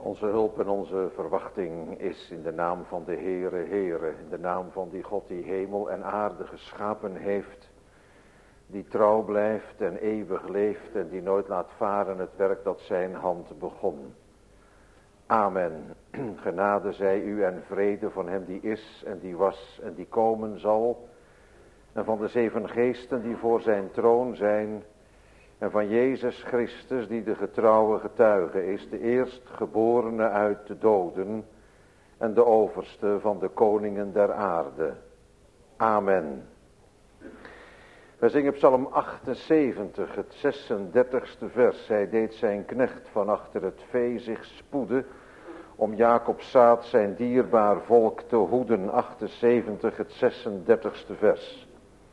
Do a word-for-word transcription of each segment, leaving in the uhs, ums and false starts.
Onze hulp en onze verwachting is in de naam van de Heere, Heere, in de naam van die God die hemel en aarde geschapen heeft, die trouw blijft en eeuwig leeft en die nooit laat varen het werk dat zijn hand begon. Amen. Genade zij u en vrede van hem die is en die was en die komen zal, en van de zeven geesten die voor zijn troon zijn, en van Jezus Christus die de getrouwe getuige is, de eerstgeborene uit de doden en de overste van de koningen der aarde. Amen. Wij zingen Psalm achtenzeventig, het zesendertigste vers. Hij deed zijn knecht van achter het vee zich spoeden, om Jacobs zaad zijn dierbaar volk te hoeden. achtenzeventig, het zesendertigste vers.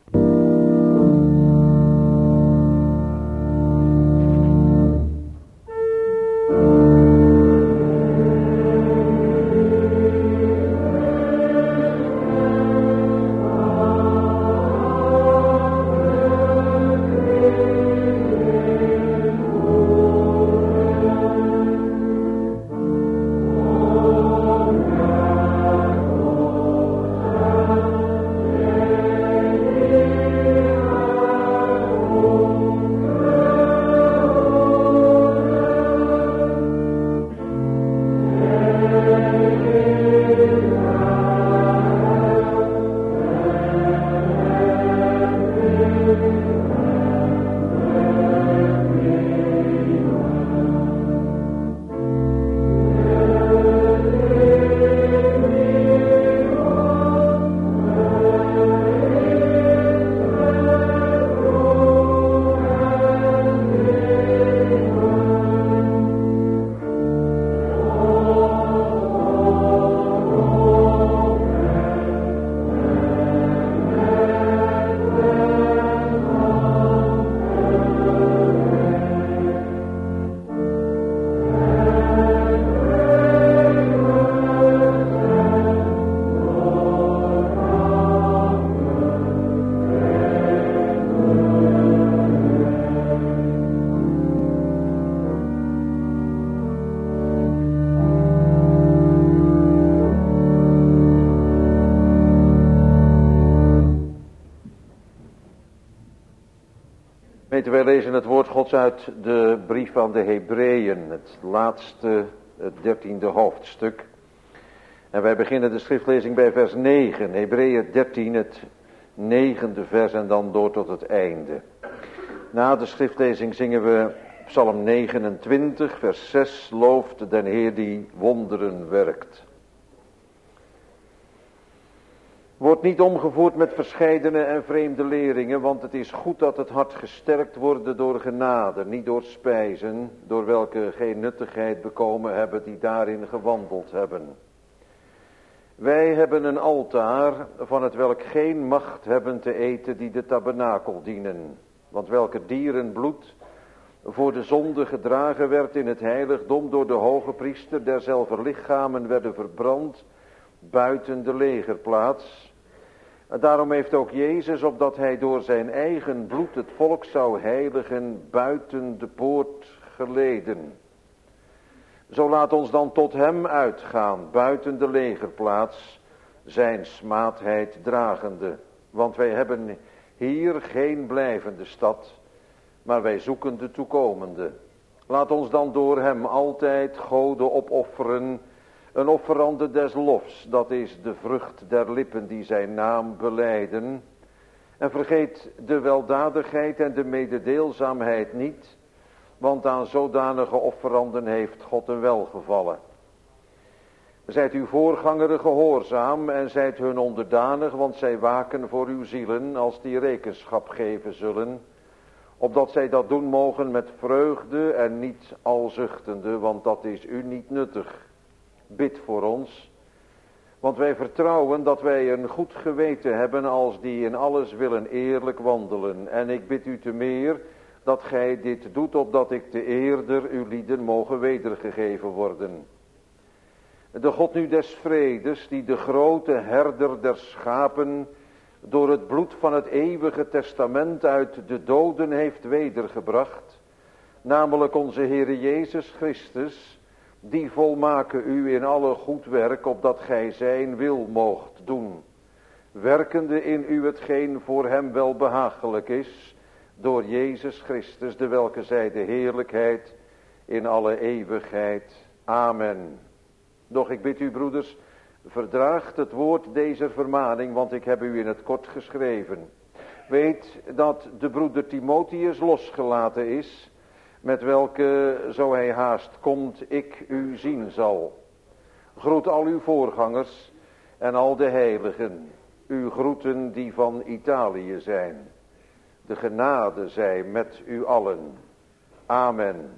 Wij lezen het woord Gods uit de brief aan de Hebreeën, het laatste, het dertiende hoofdstuk. En wij beginnen de schriftlezing bij vers negen, Hebreeën dertien, het negende vers en dan door tot het einde. Na de schriftlezing zingen we Psalm negenentwintig, vers zes, looft den Heer die wonderen werkt. Wordt niet omgevoerd met verscheidene en vreemde leringen, want het is goed dat het hart gesterkt wordt door genade, niet door spijzen, door welke geen nuttigheid bekomen hebben die daarin gewandeld hebben. Wij hebben een altaar, van het welk geen macht hebben te eten die de tabernakel dienen, want welke dierenbloed voor de zonde gedragen werd in het heiligdom door de hoge priester, derzelver lichamen werden verbrand buiten de legerplaats. En daarom heeft ook Jezus, opdat hij door zijn eigen bloed het volk zou heiligen, buiten de poort geleden. Zo laat ons dan tot hem uitgaan, buiten de legerplaats, zijn smaadheid dragende. Want wij hebben hier geen blijvende stad, maar wij zoeken de toekomende. Laat ons dan door hem altijd Gode opofferen, een offerande des lofs, dat is de vrucht der lippen die zijn naam belijden. En vergeet de weldadigheid en de mededeelzaamheid niet, want aan zodanige offeranden heeft God een welgevallen. Zijt uw voorgangeren gehoorzaam en zijt hun onderdanig, want zij waken voor uw zielen als die rekenschap geven zullen, opdat zij dat doen mogen met vreugde en niet al zuchtende, want dat is u niet nuttig. Bid voor ons, want wij vertrouwen dat wij een goed geweten hebben als die in alles willen eerlijk wandelen. En ik bid u te meer dat gij dit doet, opdat ik te eerder uw lieden mogen wedergegeven worden. De God nu des vredes, die de grote herder der schapen door het bloed van het eeuwige testament uit de doden heeft wedergebracht, namelijk onze Heere Jezus Christus, die volmaken u in alle goed werk, opdat gij zijn wil moogt doen, werkende in u hetgeen voor hem wel behagelijk is, door Jezus Christus, de welke zij de heerlijkheid in alle eeuwigheid. Amen. Doch ik bid u, broeders, verdraagt het woord deze vermaning, want ik heb u in het kort geschreven. Weet dat de broeder Timotheus losgelaten is, met welke, zo hij haast komt, ik u zien zal. Groet al uw voorgangers en al de heiligen, uw groeten die van Italië zijn. De genade zij met u allen. Amen.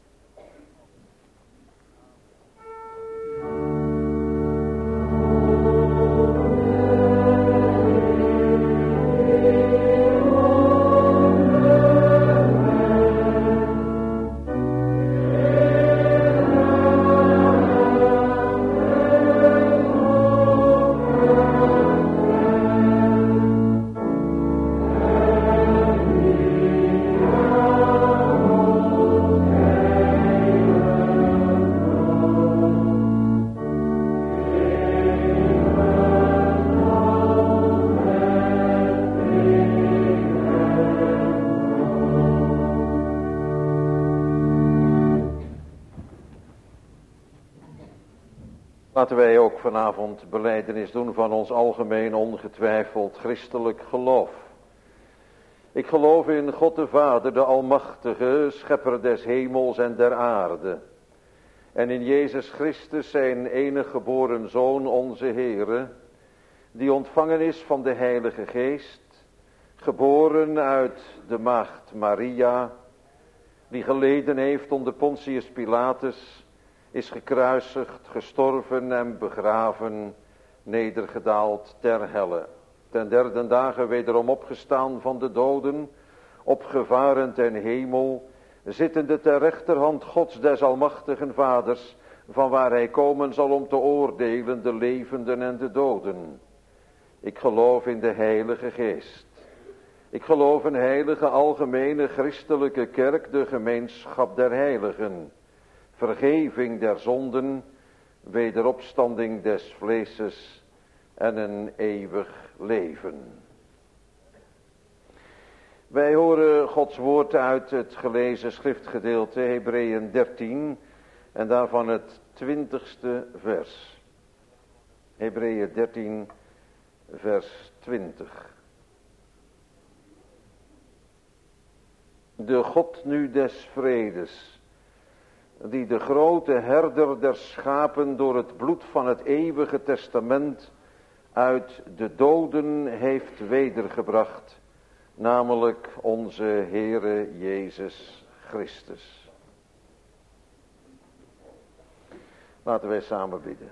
Laten wij ook vanavond belijdenis doen van ons algemeen ongetwijfeld christelijk geloof. Ik geloof in God de Vader, de Almachtige, schepper des hemels en der aarde. En in Jezus Christus, zijn enige geboren Zoon, onze Heere, die ontvangen is van de Heilige Geest, geboren uit de maagd Maria, die geleden heeft onder Pontius Pilatus, is gekruisigd, gestorven en begraven, nedergedaald ter helle. Ten derde dagen wederom opgestaan van de doden, opgevaren ten hemel, zittende ter rechterhand Gods des almachtigen Vaders, van waar hij komen zal om te oordelen de levenden en de doden. Ik geloof in de Heilige Geest. Ik geloof een heilige algemene christelijke kerk, de gemeenschap der heiligen, vergeving der zonden, wederopstanding des vleeses en een eeuwig leven. Wij horen Gods woord uit het gelezen schriftgedeelte Hebreeën dertien en daarvan het twintigste vers. Hebreeën dertien vers twintig. De God nu des vredes, die de grote herder der schapen door het bloed van het eeuwige testament uit de doden heeft wedergebracht, namelijk onze Heere Jezus Christus. Laten wij samen bidden.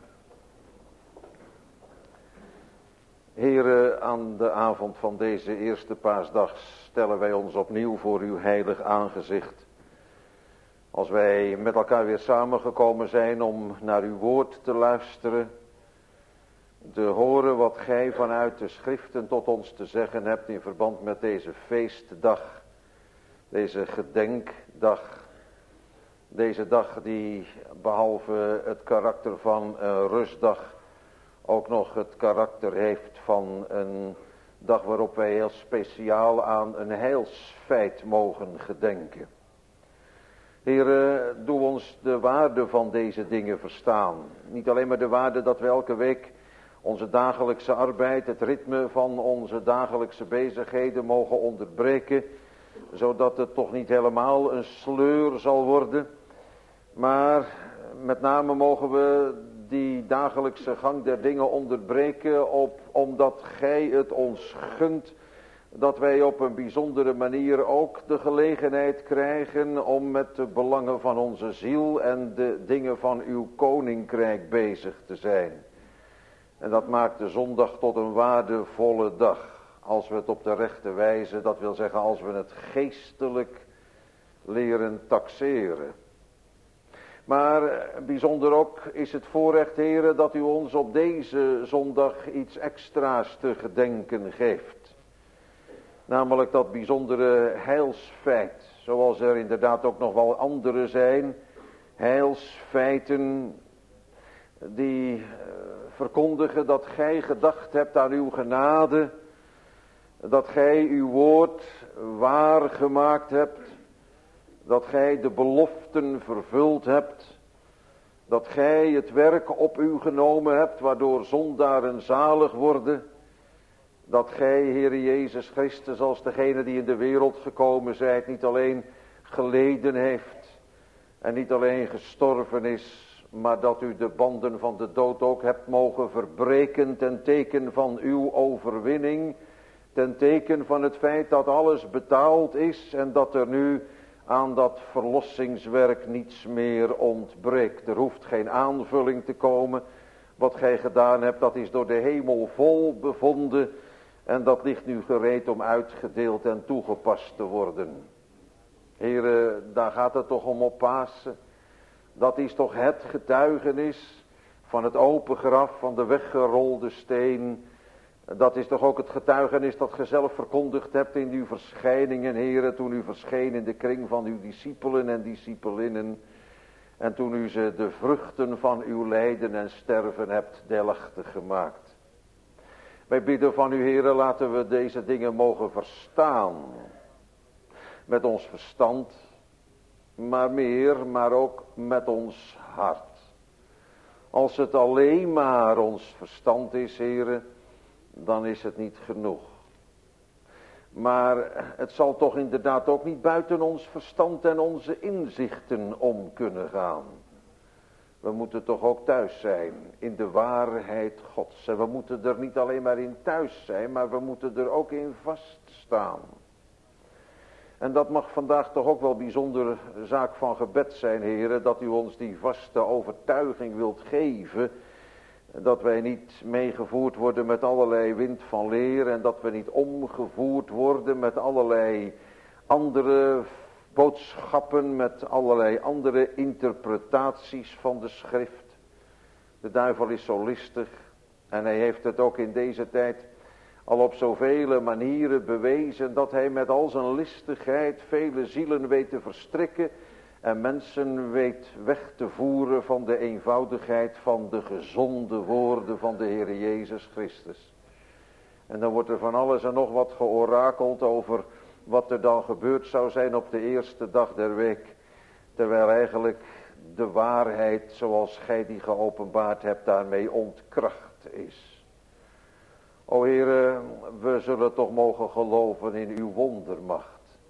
Heere, aan de avond van deze eerste paasdag stellen wij ons opnieuw voor uw heilig aangezicht. Als wij met elkaar weer samengekomen zijn om naar uw woord te luisteren, te horen wat gij vanuit de schriften tot ons te zeggen hebt in verband met deze feestdag, deze gedenkdag, deze dag die behalve het karakter van een rustdag ook nog het karakter heeft van een dag waarop wij heel speciaal aan een heilsfeit mogen gedenken. Heere, doe ons de waarde van deze dingen verstaan. Niet alleen maar de waarde dat we elke week onze dagelijkse arbeid, het ritme van onze dagelijkse bezigheden mogen onderbreken, zodat het toch niet helemaal een sleur zal worden. Maar met name mogen we die dagelijkse gang der dingen onderbreken, op, omdat gij het ons gunt, dat wij op een bijzondere manier ook de gelegenheid krijgen om met de belangen van onze ziel en de dingen van uw koninkrijk bezig te zijn. En dat maakt de zondag tot een waardevolle dag, als we het op de rechte wijze, dat wil zeggen als we het geestelijk leren taxeren. Maar bijzonder ook is het voorrecht, Heere, dat u ons op deze zondag iets extra's te gedenken geeft. Namelijk dat bijzondere heilsfeit, zoals er inderdaad ook nog wel andere zijn, heilsfeiten die uh, verkondigen dat gij gedacht hebt aan uw genade, dat gij uw woord waargemaakt hebt, dat gij de beloften vervuld hebt, dat gij het werk op u genomen hebt waardoor zondaren zalig worden, dat gij, Heere Jezus Christus, als degene die in de wereld gekomen zijt, niet alleen geleden heeft en niet alleen gestorven is, maar dat u de banden van de dood ook hebt mogen verbreken ten teken van uw overwinning, ten teken van het feit dat alles betaald is en dat er nu aan dat verlossingswerk niets meer ontbreekt. Er hoeft geen aanvulling te komen. Wat gij gedaan hebt, dat is door de hemel vol bevonden en dat ligt nu gereed om uitgedeeld en toegepast te worden. Heere, daar gaat het toch om op Pasen. Dat is toch het getuigenis van het open graf, van de weggerolde steen. Dat is toch ook het getuigenis dat gij zelf verkondigd hebt in uw verschijningen, Heere, toen u verscheen in de kring van uw discipelen en discipelinnen. En toen u ze de vruchten van uw lijden en sterven hebt deelachtig gemaakt. Wij bidden van u, Heere, laten we deze dingen mogen verstaan. Met ons verstand, maar meer, maar ook met ons hart. Als het alleen maar ons verstand is, Heere, dan is het niet genoeg. Maar het zal toch inderdaad ook niet buiten ons verstand en onze inzichten om kunnen gaan. We moeten toch ook thuis zijn in de waarheid Gods. En we moeten er niet alleen maar in thuis zijn, maar we moeten er ook in vaststaan. En dat mag vandaag toch ook wel bijzonder zaak van gebed zijn, Heere, dat u ons die vaste overtuiging wilt geven, dat wij niet meegevoerd worden met allerlei wind van leer en dat we niet omgevoerd worden met allerlei andere boodschappen, met allerlei andere interpretaties van de schrift. De duivel is zo listig en hij heeft het ook in deze tijd al op zoveel manieren bewezen dat hij met al zijn listigheid vele zielen weet te verstrikken en mensen weet weg te voeren van de eenvoudigheid van de gezonde woorden van de Heer Jezus Christus. En dan wordt er van alles en nog wat georakeld over wat er dan gebeurd zou zijn op de eerste dag der week. Terwijl eigenlijk de waarheid zoals gij die geopenbaard hebt daarmee ontkracht is. O Heere, we zullen toch mogen geloven in uw wondermacht.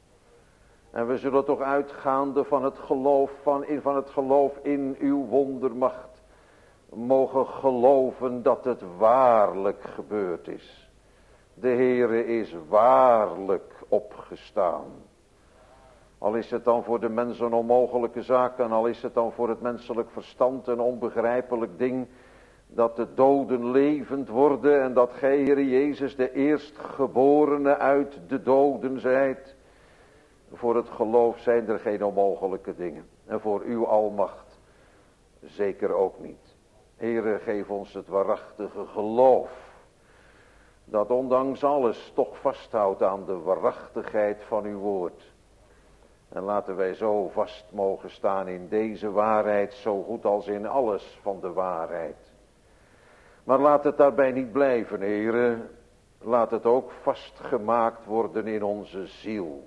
En we zullen toch uitgaande van het geloof, van, in, van het geloof in uw wondermacht, mogen geloven dat het waarlijk gebeurd is. De Heere is waarlijk opgestaan. Al is het dan voor de mens een onmogelijke zaak en al is het dan voor het menselijk verstand een onbegrijpelijk ding, dat de doden levend worden en dat gij, Heere Jezus, de eerstgeborene uit de doden zijt. Voor het geloof zijn er geen onmogelijke dingen. En voor uw almacht zeker ook niet. Heere, geef ons het waarachtige geloof. Dat ondanks alles toch vasthoudt aan de waarachtigheid van uw woord. En laten wij zo vast mogen staan in deze waarheid, zo goed als in alles van de waarheid. Maar laat het daarbij niet blijven, Heere. Laat het ook vastgemaakt worden in onze ziel.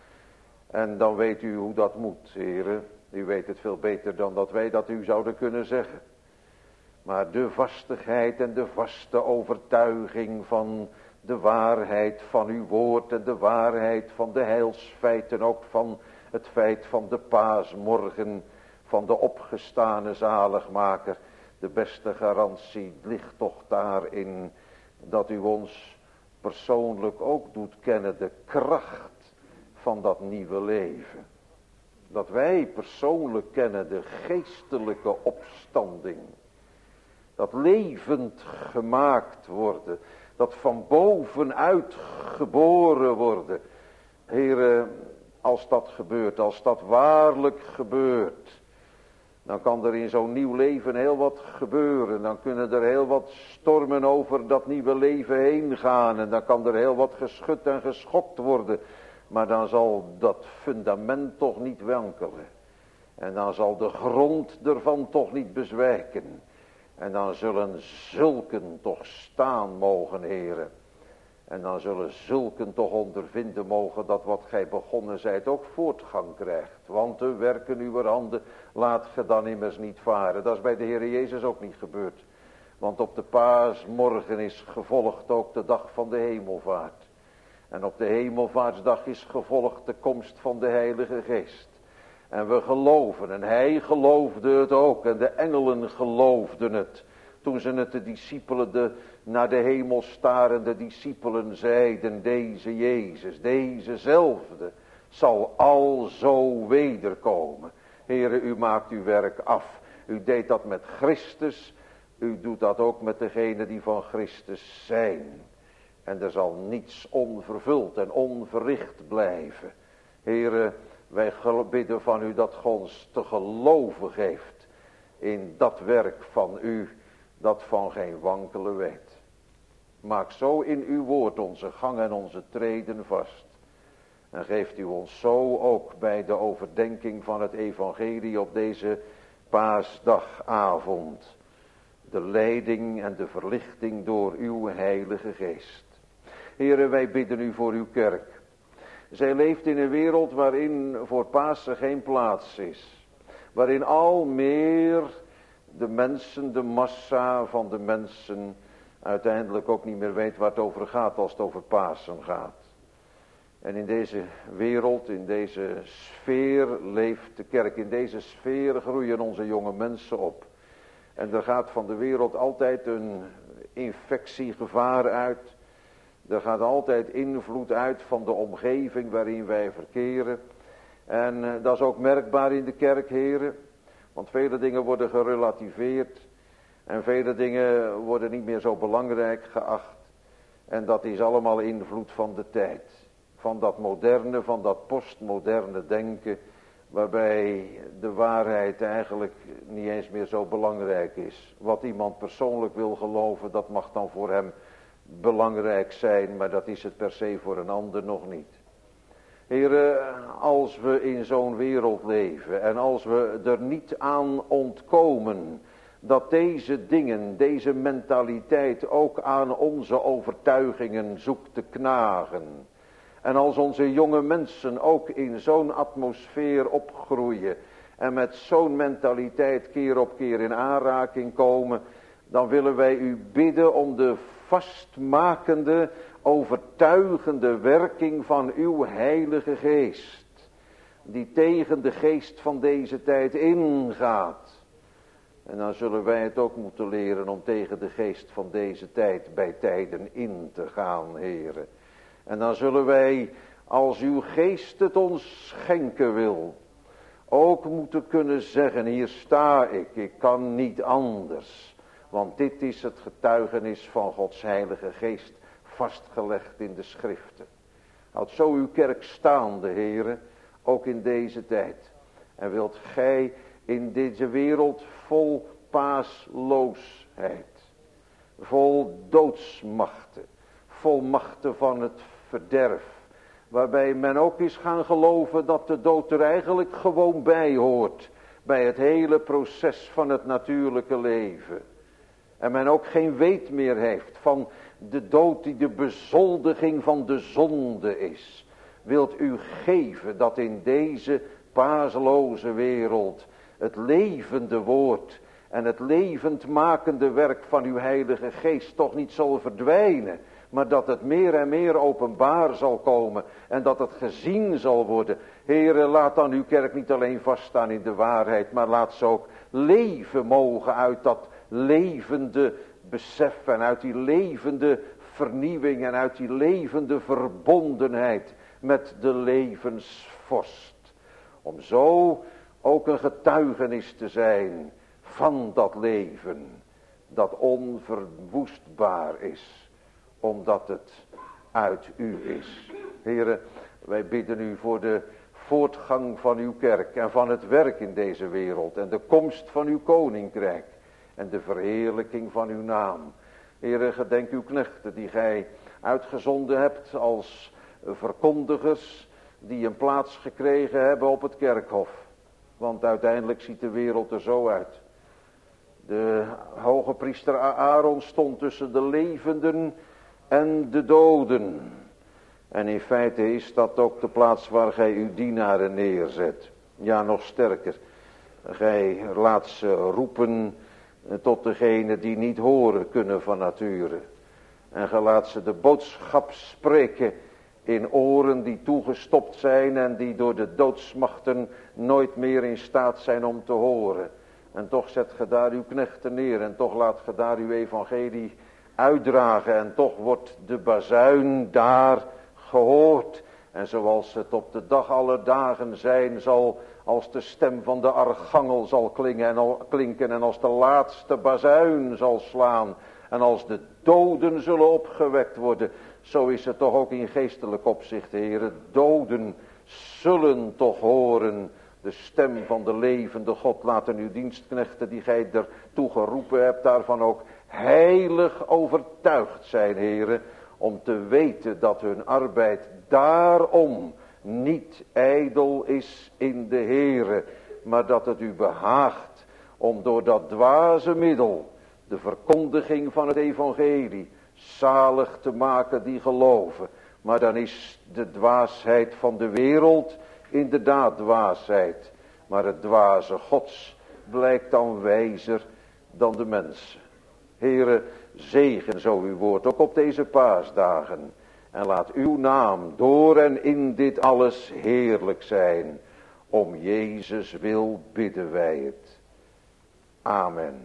En dan weet u hoe dat moet, Heere. U weet het veel beter dan dat wij dat u zouden kunnen zeggen. Maar de vastigheid en de vaste overtuiging van de waarheid van uw woord en de waarheid van de heilsfeiten, ook van het feit van de paasmorgen, van de opgestane zaligmaker. De beste garantie ligt toch daarin dat u ons persoonlijk ook doet kennen de kracht van dat nieuwe leven. Dat wij persoonlijk kennen de geestelijke opstanding. Dat levend gemaakt worden. Dat van bovenuit geboren worden. Heere, als dat gebeurt, als dat waarlijk gebeurt, dan kan er in zo'n nieuw leven heel wat gebeuren. Dan kunnen er heel wat stormen over dat nieuwe leven heen gaan. En dan kan er heel wat geschud en geschokt worden. Maar dan zal dat fundament toch niet wankelen. En dan zal de grond ervan toch niet bezwijken. En dan zullen zulken toch staan mogen, Heere. En dan zullen zulken toch ondervinden mogen dat wat gij begonnen zijt ook voortgang krijgt. Want de werken uw handen laat ge dan immers niet varen. Dat is bij de Heere Jezus ook niet gebeurd. Want op de paasmorgen is gevolgd ook de dag van de hemelvaart. En op de hemelvaartsdag is gevolgd de komst van de Heilige Geest. En we geloven, en hij geloofde het ook, en de engelen geloofden het. Toen ze het de discipelen, de naar de hemel starende discipelen zeiden, deze Jezus, dezezelfde, zal alzo wederkomen. Heere, u maakt uw werk af. U deed dat met Christus, u doet dat ook met degenen die van Christus zijn. En er zal niets onvervuld en onverricht blijven. Heere, wij bidden van u dat God ons te geloven geeft in dat werk van u, dat van geen wankelen weet. Maak zo in uw woord onze gang en onze treden vast. En geeft u ons zo ook bij de overdenking van het evangelie op deze paasdagavond de leiding en de verlichting door uw Heilige Geest. Heere, wij bidden u voor uw kerk. Zij leeft in een wereld waarin voor Pasen geen plaats is. Waarin al meer de mensen, de massa van de mensen uiteindelijk ook niet meer weet waar het over gaat als het over Pasen gaat. En in deze wereld, in deze sfeer leeft de kerk. In deze sfeer groeien onze jonge mensen op. En er gaat van de wereld altijd een infectiegevaar uit. Er gaat altijd invloed uit van de omgeving waarin wij verkeren. En uh, dat is ook merkbaar in de kerk, heren. Want vele dingen worden gerelativeerd. En vele dingen worden niet meer zo belangrijk geacht. En dat is allemaal invloed van de tijd. Van dat moderne, van dat postmoderne denken. Waarbij de waarheid eigenlijk niet eens meer zo belangrijk is. Wat iemand persoonlijk wil geloven, dat mag dan voor hem belangrijk zijn. Maar dat is het per se voor een ander nog niet. Heren, als we in zo'n wereld leven en als we er niet aan ontkomen dat deze dingen, deze mentaliteit ook aan onze overtuigingen zoekt te knagen. En als onze jonge mensen ook in zo'n atmosfeer opgroeien en met zo'n mentaliteit keer op keer in aanraking komen, dan willen wij u bidden om de vastmakende, overtuigende werking van uw Heilige Geest, die tegen de geest van deze tijd ingaat. En dan zullen wij het ook moeten leren om tegen de geest van deze tijd bij tijden in te gaan, heren. En dan zullen wij, als uw geest het ons schenken wil, ook moeten kunnen zeggen, hier sta ik, ik kan niet anders. Want dit is het getuigenis van Gods Heilige Geest, vastgelegd in de schriften. Houd zo uw kerk staande, heren, ook in deze tijd. En wilt gij in deze wereld vol paasloosheid, vol doodsmachten, vol machten van het verderf, waarbij men ook is gaan geloven dat de dood er eigenlijk gewoon bij hoort, bij het hele proces van het natuurlijke leven. En men ook geen weet meer heeft van de dood die de bezoldiging van de zonde is. Wilt u geven dat in deze paasloze wereld het levende woord en het levendmakende werk van uw Heilige Geest toch niet zal verdwijnen, maar dat het meer en meer openbaar zal komen en dat het gezien zal worden. Heere, laat dan uw kerk niet alleen vaststaan in de waarheid, maar laat ze ook leven mogen uit dat levende besef en uit die levende vernieuwing en uit die levende verbondenheid met de levensvorst. Om zo ook een getuigenis te zijn van dat leven dat onverwoestbaar is, omdat het uit u is. Heere, wij bidden u voor de voortgang van uw kerk en van het werk in deze wereld en de komst van uw koninkrijk en de verheerlijking van uw naam. Heere, gedenk uw knechten die gij uitgezonden hebt als verkondigers die een plaats gekregen hebben op het kerkhof. Want uiteindelijk ziet de wereld er zo uit. De hoge priester Aaron stond tussen de levenden en de doden. En in feite is dat ook de plaats waar gij uw dienaren neerzet. Ja, nog sterker. Gij laat ze roepen tot degene die niet horen kunnen van nature. En gij laat ze de boodschap spreken in oren die toegestopt zijn en die door de doodsmachten nooit meer in staat zijn om te horen. En toch zet ge daar uw knechten neer en toch laat ge daar uw evangelie uitdragen. En toch wordt de bazuin daar gehoord. En zoals het op de dag aller dagen zijn zal, als de stem van de archangel zal klinken en, al, klinken en als de laatste bazuin zal slaan. En als de doden zullen opgewekt worden, zo is het toch ook in geestelijk opzicht, Heere. Doden zullen toch horen de stem van de levende God. Laten uw dienstknechten die gij ertoe geroepen hebt, daarvan ook heilig overtuigd zijn, Heere. Om te weten dat hun arbeid daarom niet ijdel is in de Heere. Maar dat het u behaagt om door dat dwaze middel, de verkondiging van het evangelie, zalig te maken die geloven. Maar dan is de dwaasheid van de wereld inderdaad dwaasheid. Maar het dwaze Gods blijkt dan wijzer dan de mensen. Heere, zegen zo uw woord ook op deze paasdagen. En laat uw naam door en in dit alles heerlijk zijn. Om Jezus wil bidden wij het. Amen.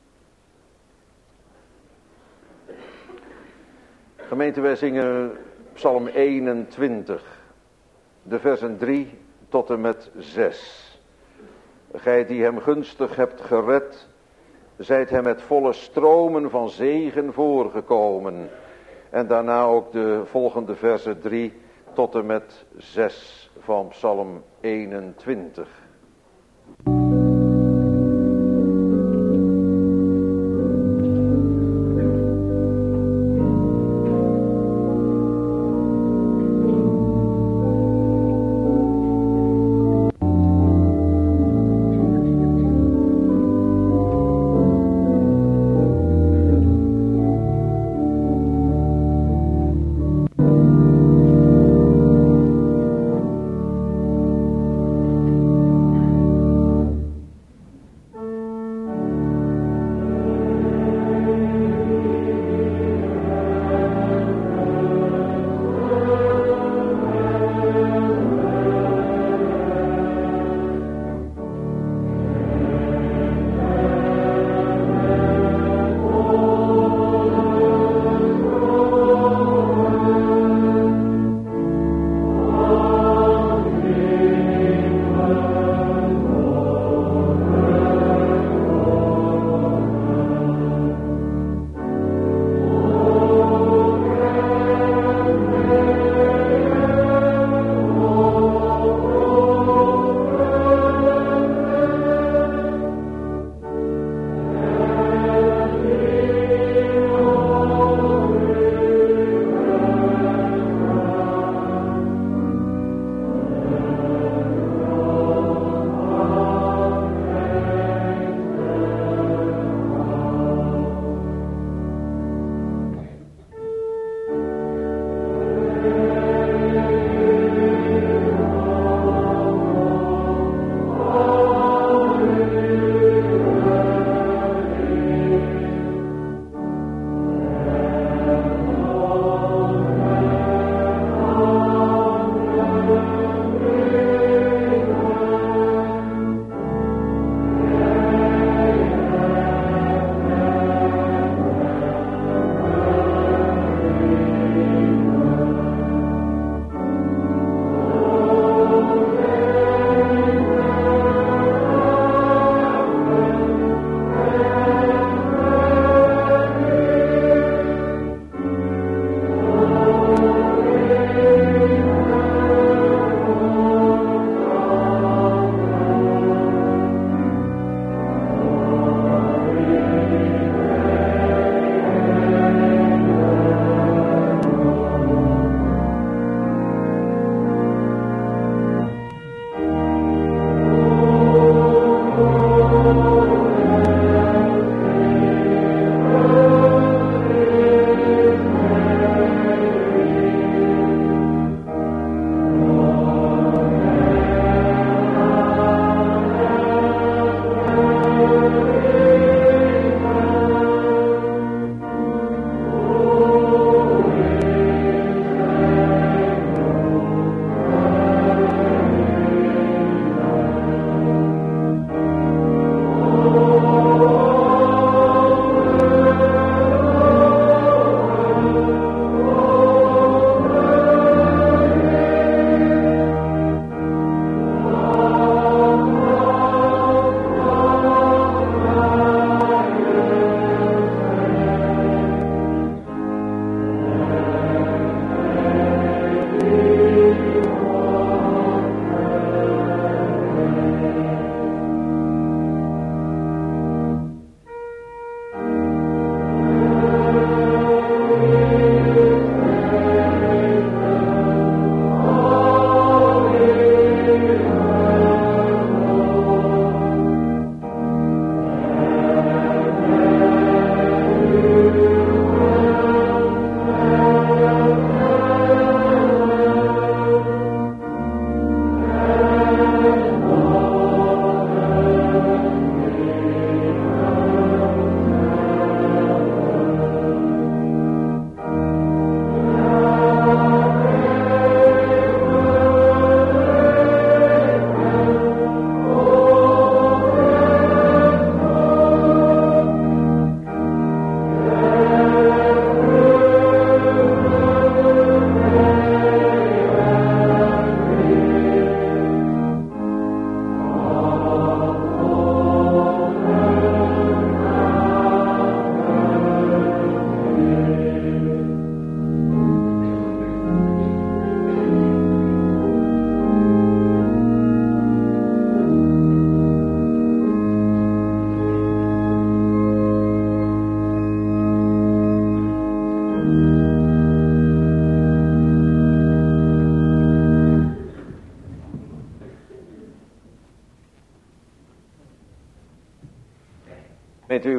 Gemeente, wij zingen Psalm eenentwintig. De versen drie tot en met zes. Gij die hem gunstig hebt gered, zijt hem met volle stromen van zegen voorgekomen. En daarna ook de volgende versen drie tot en met zes van Psalm eenentwintig.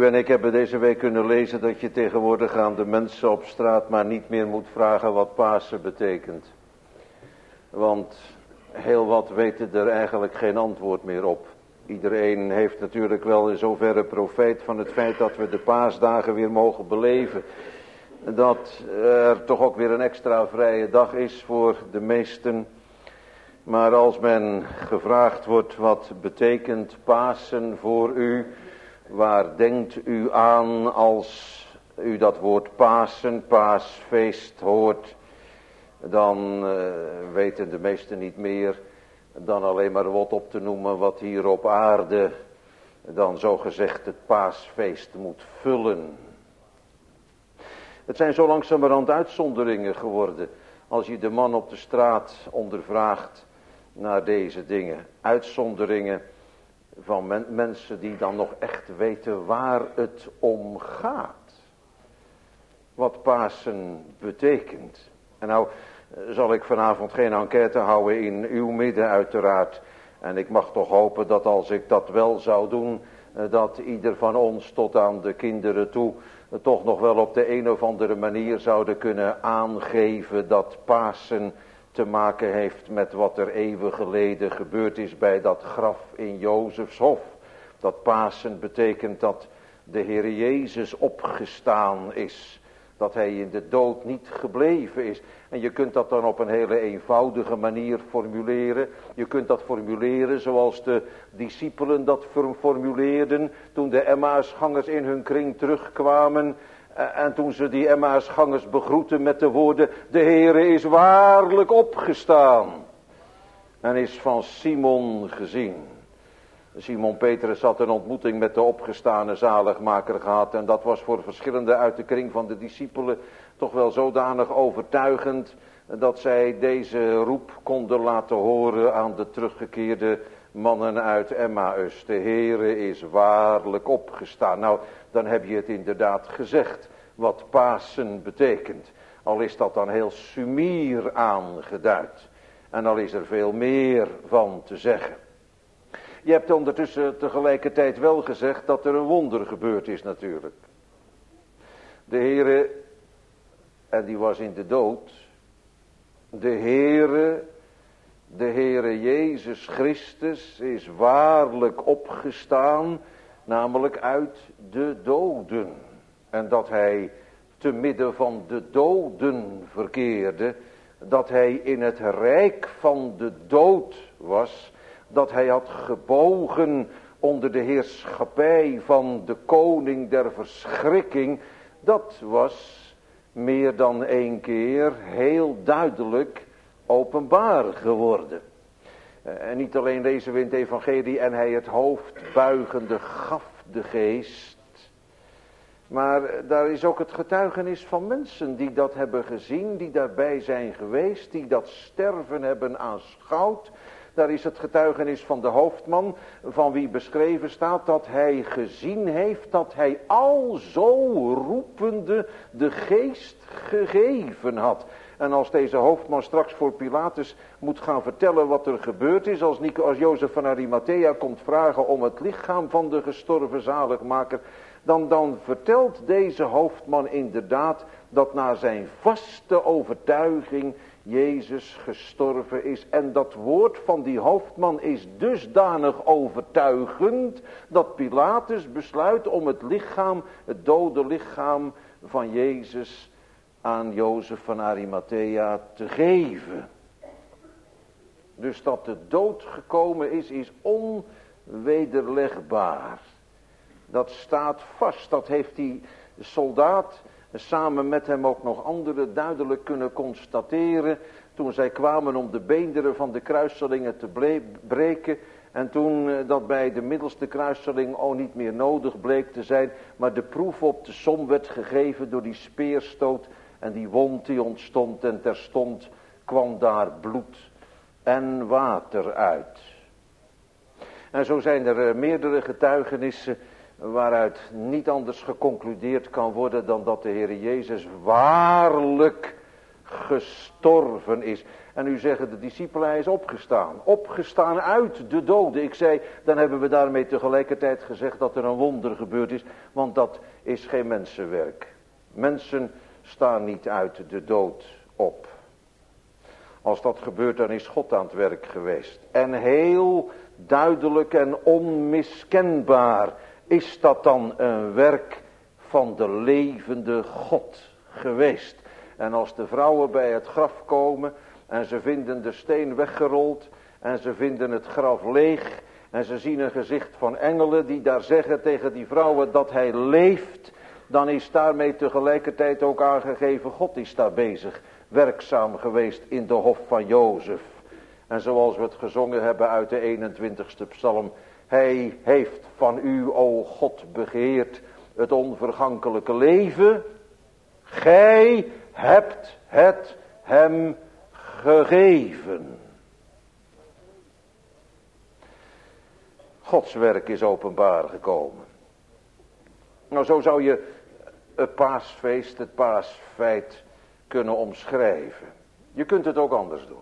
en ik hebben deze week kunnen lezen dat je tegenwoordig aan de mensen op straat maar niet meer moet vragen wat Pasen betekent. Want heel wat weten er eigenlijk geen antwoord meer op. Iedereen heeft natuurlijk wel in zoverre profijt van het feit dat we de paasdagen weer mogen beleven. Dat er toch ook weer een extra vrije dag is voor de meesten. Maar als men gevraagd wordt wat betekent Pasen voor u, waar denkt u aan als u dat woord Pasen, paasfeest hoort, dan uh, weten de meesten niet meer dan alleen maar wat op te noemen wat hier op aarde dan zogezegd het paasfeest moet vullen. Het zijn zo langzamerhand uitzonderingen geworden als je de man op de straat ondervraagt naar deze dingen. Uitzonderingen van men, mensen die dan nog echt weten waar het om gaat. Wat Pasen betekent. En nou zal ik vanavond geen enquête houden in uw midden uiteraard. En ik mag toch hopen dat als ik dat wel zou doen, dat ieder van ons tot aan de kinderen toe toch nog wel op de een of andere manier zouden kunnen aangeven dat Pasen te maken heeft met wat er eeuwen geleden gebeurd is bij dat graf in Jozefshof. Dat Pasen betekent dat de Heer Jezus opgestaan is. Dat hij in de dood niet gebleven is. En je kunt dat dan op een hele eenvoudige manier formuleren. Je kunt dat formuleren zoals de discipelen dat formuleerden toen de Emmausgangers in hun kring terugkwamen. En toen ze die Emmausgangers begroeten met de woorden: de Heere is waarlijk opgestaan. En is van Simon gezien. Simon Petrus had een ontmoeting met de opgestane zaligmaker gehad. En dat was voor verschillende uit de kring van de discipelen toch wel zodanig overtuigend dat zij deze roep konden laten horen aan de teruggekeerde mannen uit Emmaus. De Heere is waarlijk opgestaan. Nou, dan heb je het inderdaad gezegd wat Pasen betekent. Al is dat dan heel sumier aangeduid. En al is er veel meer van te zeggen. Je hebt ondertussen tegelijkertijd wel gezegd dat er een wonder gebeurd is natuurlijk. De Heere, en die was in de dood. De Heere, de Heere Jezus Christus is waarlijk opgestaan, namelijk uit de doden. En dat hij te midden van de doden verkeerde, dat hij in het rijk van de dood was, dat hij had gebogen onder de heerschappij van de koning der verschrikking, dat was meer dan één keer heel duidelijk openbaar geworden. En niet alleen lezen we in het evangelie en hij het hoofd buigende gaf de geest, maar daar is ook het getuigenis van mensen die dat hebben gezien, die daarbij zijn geweest, die dat sterven hebben aanschouwd. Daar is het getuigenis van de hoofdman, van wie beschreven staat dat hij gezien heeft dat hij al zo roepende de geest gegeven had. En als deze hoofdman straks voor Pilatus moet gaan vertellen wat er gebeurd is, als, Nico, als Jozef van Arimathea komt vragen om het lichaam van de gestorven zaligmaker, dan, dan vertelt deze hoofdman inderdaad dat naar zijn vaste overtuiging Jezus gestorven is. En dat woord van die hoofdman is dusdanig overtuigend dat Pilatus besluit om het lichaam, het dode lichaam van Jezus aan Jozef van Arimathea te geven. Dus dat de dood gekomen is, is onwederlegbaar. Dat staat vast, dat heeft die soldaat samen met hem ook nog anderen duidelijk kunnen constateren toen zij kwamen om de beenderen van de kruiselingen te breken. En toen dat bij de middelste kruiseling ook niet meer nodig bleek te zijn, maar de proef op de som werd gegeven door die speerstoot en die wond die ontstond en terstond kwam daar bloed en water uit. En zo zijn er meerdere getuigenissen waaruit niet anders geconcludeerd kan worden dan dat de Heer Jezus waarlijk gestorven is. En nu zeggen de discipelen, hij is opgestaan. Opgestaan uit de doden. Ik zei, dan hebben we daarmee tegelijkertijd gezegd dat er een wonder gebeurd is. Want dat is geen mensenwerk. Mensen staan niet uit de dood op. Als dat gebeurt, dan is God aan het werk geweest. En heel duidelijk en onmiskenbaar is dat dan een werk van de levende God geweest. En als de vrouwen bij het graf komen en ze vinden de steen weggerold en ze vinden het graf leeg en ze zien een gezicht van engelen die daar zeggen tegen die vrouwen dat hij leeft, dan is daarmee tegelijkertijd ook aangegeven, God is daar bezig, werkzaam geweest in de hof van Jozef. En zoals we het gezongen hebben uit de eenentwintigste psalm, hij heeft van u, o God, begeerd het onvergankelijke leven. Gij hebt het hem gegeven. Gods werk is openbaar gekomen. Nou, zo zou je het paasfeest, het paasfeit kunnen omschrijven. Je kunt het ook anders doen.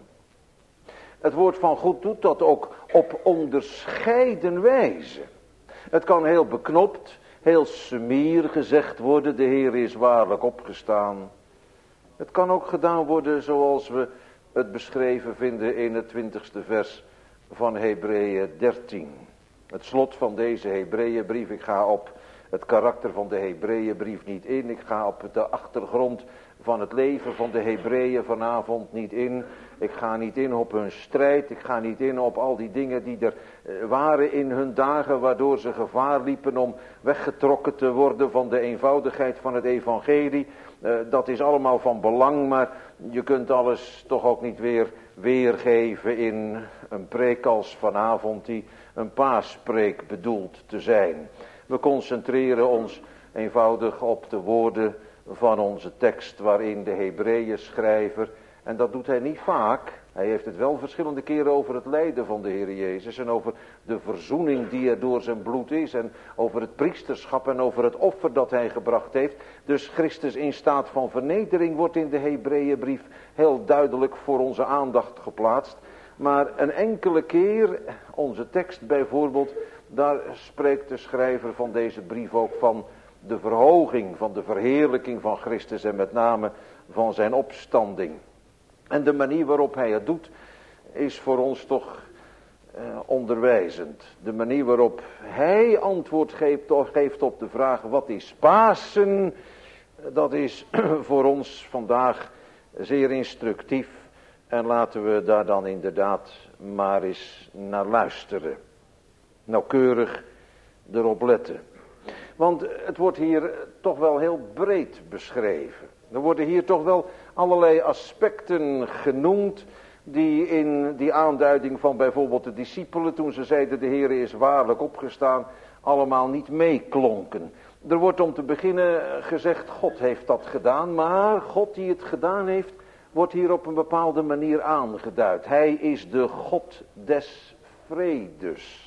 Het woord van God doet dat ook op onderscheiden wijze. Het kan heel beknopt, heel sumier gezegd worden, de Heer is waarlijk opgestaan. Het kan ook gedaan worden zoals we het beschreven vinden in het twintigste vers van Hebreeën dertien. Het slot van deze Hebreeënbrief, ik ga op het karakter van de Hebreeënbrief niet in. Ik ga op de achtergrond van het leven van de Hebreeën vanavond niet in. Ik ga niet in op hun strijd. Ik ga niet in op al die dingen die er waren in hun dagen, waardoor ze gevaar liepen om weggetrokken te worden van de eenvoudigheid van het evangelie. Uh, dat is allemaal van belang, maar je kunt alles toch ook niet weer weergeven in een preek als vanavond die een paaspreek bedoelt te zijn. We concentreren ons eenvoudig op de woorden van onze tekst waarin de Hebreeën schrijver, en dat doet hij niet vaak, hij heeft het wel verschillende keren over het lijden van de Heer Jezus en over de verzoening die er door zijn bloed is en over het priesterschap en over het offer dat hij gebracht heeft. Dus Christus in staat van vernedering wordt in de Hebreeënbrief heel duidelijk voor onze aandacht geplaatst. Maar een enkele keer, onze tekst bijvoorbeeld, daar spreekt de schrijver van deze brief ook van de verhoging, van de verheerlijking van Christus en met name van zijn opstanding. En de manier waarop hij het doet is voor ons toch eh, onderwijzend. De manier waarop hij antwoord geeft, geeft op de vraag wat is Pasen, dat is voor ons vandaag zeer instructief. En laten we daar dan inderdaad maar eens naar luisteren. Nauwkeurig erop letten. Want het wordt hier toch wel heel breed beschreven. Er worden hier toch wel allerlei aspecten genoemd die in die aanduiding van bijvoorbeeld de discipelen, toen ze zeiden de Heer is waarlijk opgestaan, allemaal niet meeklonken. Er wordt om te beginnen gezegd God heeft dat gedaan, maar God die het gedaan heeft, wordt hier op een bepaalde manier aangeduid. Hij is de God des vredes.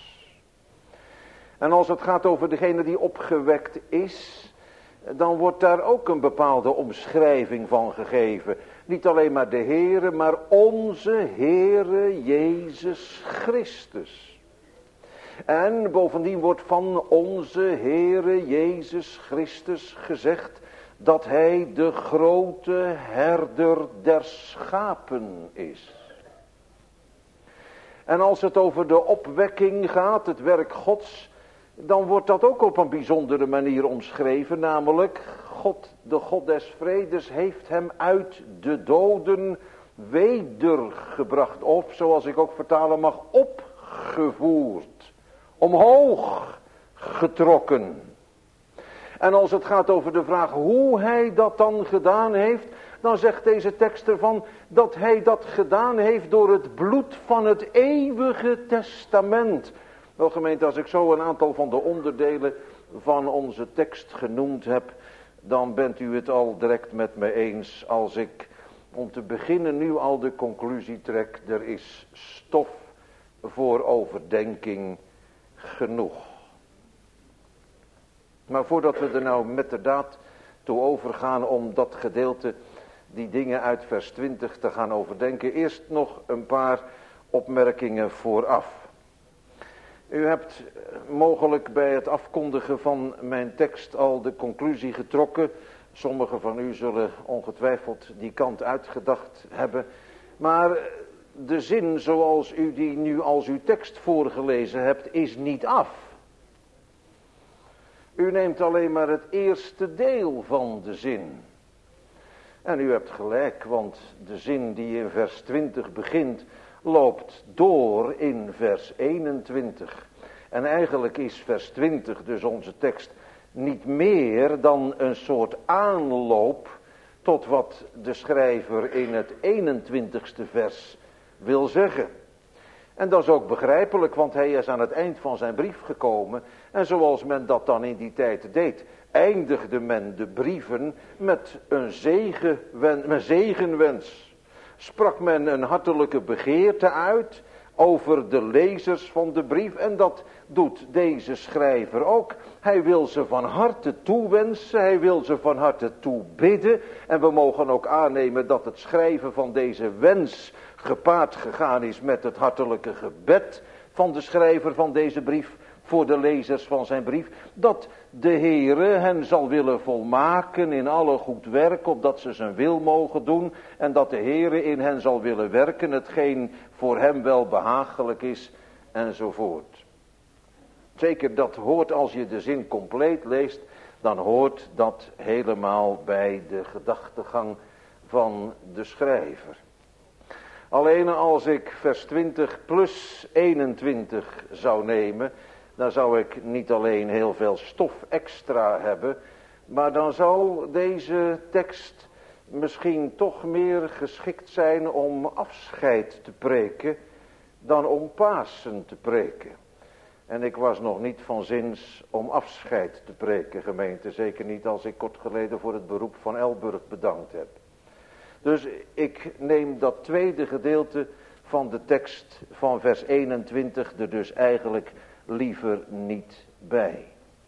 En als het gaat over degene die opgewekt is, dan wordt daar ook een bepaalde omschrijving van gegeven. Niet alleen maar de Heere, maar onze Heere Jezus Christus. En bovendien wordt van onze Heere Jezus Christus gezegd dat hij de grote herder der schapen is. En als het over de opwekking gaat, het werk Gods, dan wordt dat ook op een bijzondere manier omschreven, namelijk God, de God des vredes, heeft hem uit de doden wedergebracht. Of, zoals ik ook vertalen mag, opgevoerd, omhoog getrokken. En als het gaat over de vraag hoe hij dat dan gedaan heeft, dan zegt deze tekst ervan dat hij dat gedaan heeft door het bloed van het eeuwige testament. Wel gemeente, als ik zo een aantal van de onderdelen van onze tekst genoemd heb, dan bent u het al direct met me eens als ik om te beginnen nu al de conclusie trek, er is stof voor overdenking genoeg. Maar voordat we er nou met de daad toe overgaan om dat gedeelte die dingen uit vers twintig te gaan overdenken. Eerst nog een paar opmerkingen vooraf. U hebt mogelijk bij het afkondigen van mijn tekst al de conclusie getrokken. Sommigen van u zullen ongetwijfeld die kant uitgedacht hebben. Maar de zin zoals u die nu als uw tekst voorgelezen hebt, is niet af. U neemt alleen maar het eerste deel van de zin. En u hebt gelijk, want de zin die in vers twintig begint, loopt door in vers eenentwintig. En eigenlijk is vers twintig, dus onze tekst, niet meer dan een soort aanloop tot wat de schrijver in het eenentwintigste vers wil zeggen. En dat is ook begrijpelijk, want hij is aan het eind van zijn brief gekomen. En zoals men dat dan in die tijd deed, eindigde men de brieven met een zegenwen, met zegenwens. Sprak men een hartelijke begeerte uit over de lezers van de brief. En dat doet deze schrijver ook. Hij wil ze van harte toewensen, hij wil ze van harte toebidden. En we mogen ook aannemen dat het schrijven van deze wens gepaard gegaan is met het hartelijke gebed van de schrijver van deze brief voor de lezers van zijn brief, dat de Heere hen zal willen volmaken in alle goed werk, opdat ze zijn wil mogen doen, en dat de Heere in hen zal willen werken, hetgeen voor hem wel behagelijk is, enzovoort. Zeker, dat hoort, als je de zin compleet leest, dan hoort dat helemaal bij de gedachtegang van de schrijver. Alleen als ik vers twintig plus eenentwintig zou nemen, dan zou ik niet alleen heel veel stof extra hebben, maar dan zal deze tekst misschien toch meer geschikt zijn om afscheid te preken dan om Pasen te preken. En ik was nog niet van zins om afscheid te preken, gemeente. Zeker niet als ik kort geleden voor het beroep van Elburg bedankt heb. Dus ik neem dat tweede gedeelte van de tekst van vers eenentwintig er dus eigenlijk liever niet bij.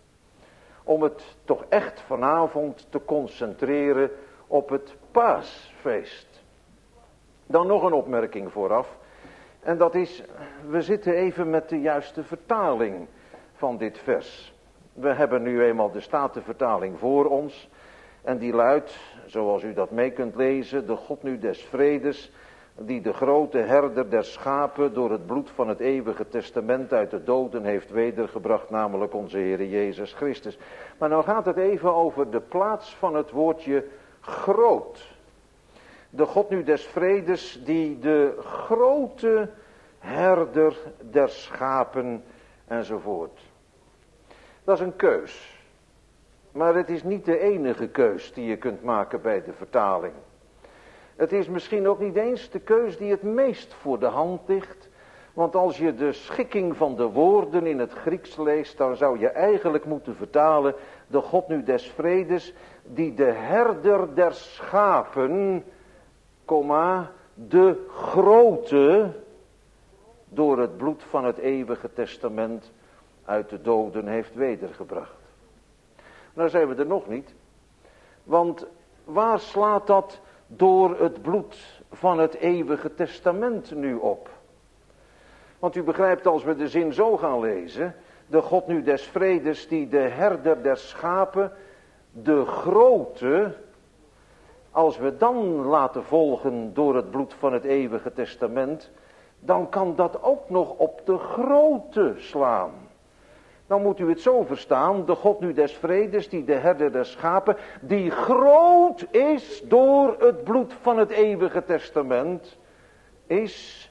Om het toch echt vanavond te concentreren op het paasfeest. Dan nog een opmerking vooraf. En dat is, we zitten even met de juiste vertaling van dit vers. We hebben nu eenmaal de Statenvertaling voor ons. En die luidt, zoals u dat mee kunt lezen, de God nu des vredes, die de grote herder der schapen door het bloed van het eeuwige testament uit de doden heeft wedergebracht, namelijk onze Heer Jezus Christus. Maar nou gaat het even over de plaats van het woordje groot. De God nu des vredes, die de grote herder der schapen enzovoort. Dat is een keus. Maar het is niet de enige keus die je kunt maken bij de vertaling. Het is misschien ook niet eens de keus die het meest voor de hand ligt. Want als je de schikking van de woorden in het Grieks leest, dan zou je eigenlijk moeten vertalen, de God nu des vredes, die de herder der schapen, komma, de grote, door het bloed van het eeuwige testament uit de doden heeft wedergebracht. Nou zijn we er nog niet. Want waar slaat dat door het bloed van het eeuwige testament nu op? Want u begrijpt, als we de zin zo gaan lezen, de God nu des vredes, die de herder der schapen, de grote, als we dan laten volgen door het bloed van het eeuwige testament, dan kan dat ook nog op de grote slaan. Dan moet u het zo verstaan, de God nu des vredes, die de herder der schapen, die groot is door het bloed van het eeuwige testament, is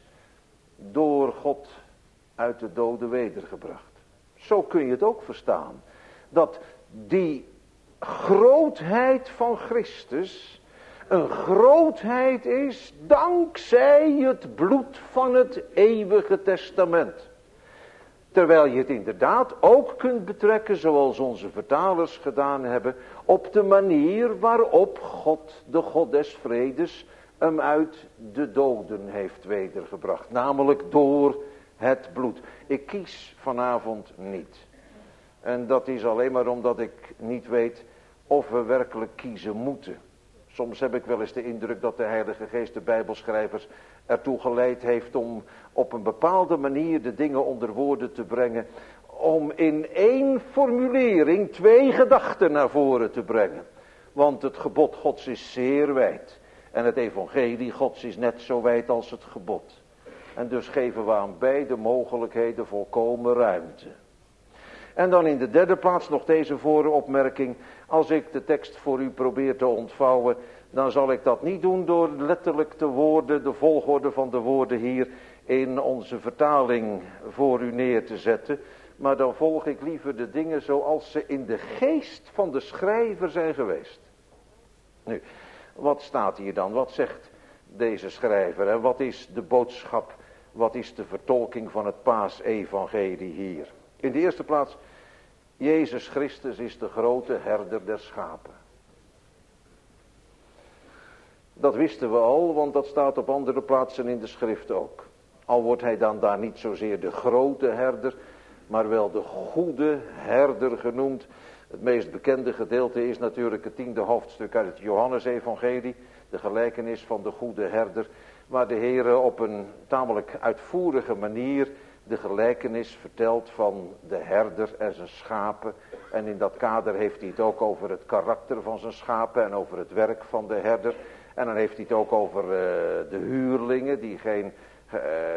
door God uit de doden wedergebracht. Zo kun je het ook verstaan, dat die grootheid van Christus een grootheid is dankzij het bloed van het eeuwige testament. Terwijl je het inderdaad ook kunt betrekken, zoals onze vertalers gedaan hebben, op de manier waarop God, de God des vredes, hem uit de doden heeft wedergebracht. Namelijk door het bloed. Ik kies vanavond niet. En dat is alleen maar omdat ik niet weet of we werkelijk kiezen moeten. Soms heb ik wel eens de indruk dat de Heilige Geest de Bijbelschrijvers ertoe geleid heeft om op een bepaalde manier de dingen onder woorden te brengen. Om in één formulering twee gedachten naar voren te brengen. Want het gebod Gods is zeer wijd. En het evangelie Gods is net zo wijd als het gebod. En dus geven we aan beide mogelijkheden volkomen ruimte. En dan in de derde plaats nog deze vooropmerking. Als ik de tekst voor u probeer te ontvouwen, dan zal ik dat niet doen door letterlijk de woorden, de volgorde van de woorden hier in onze vertaling voor u neer te zetten. Maar dan volg ik liever de dingen zoals ze in de geest van de schrijver zijn geweest. Nu, wat staat hier dan? Wat zegt deze schrijver? En wat is de boodschap? Wat is de vertolking van het Paasevangelie hier? In de eerste plaats, Jezus Christus is de grote herder der schapen. Dat wisten we al, want dat staat op andere plaatsen in de schrift ook. Al wordt hij dan daar niet zozeer de grote herder, maar wel de goede herder genoemd. Het meest bekende gedeelte is natuurlijk het tiende hoofdstuk uit het Johannesevangelie, de gelijkenis van de goede herder, waar de Heer op een tamelijk uitvoerige manier de gelijkenis vertelt van de herder en zijn schapen. En in dat kader heeft hij het ook over het karakter van zijn schapen en over het werk van de herder. En dan heeft hij het ook over uh, de huurlingen die geen uh,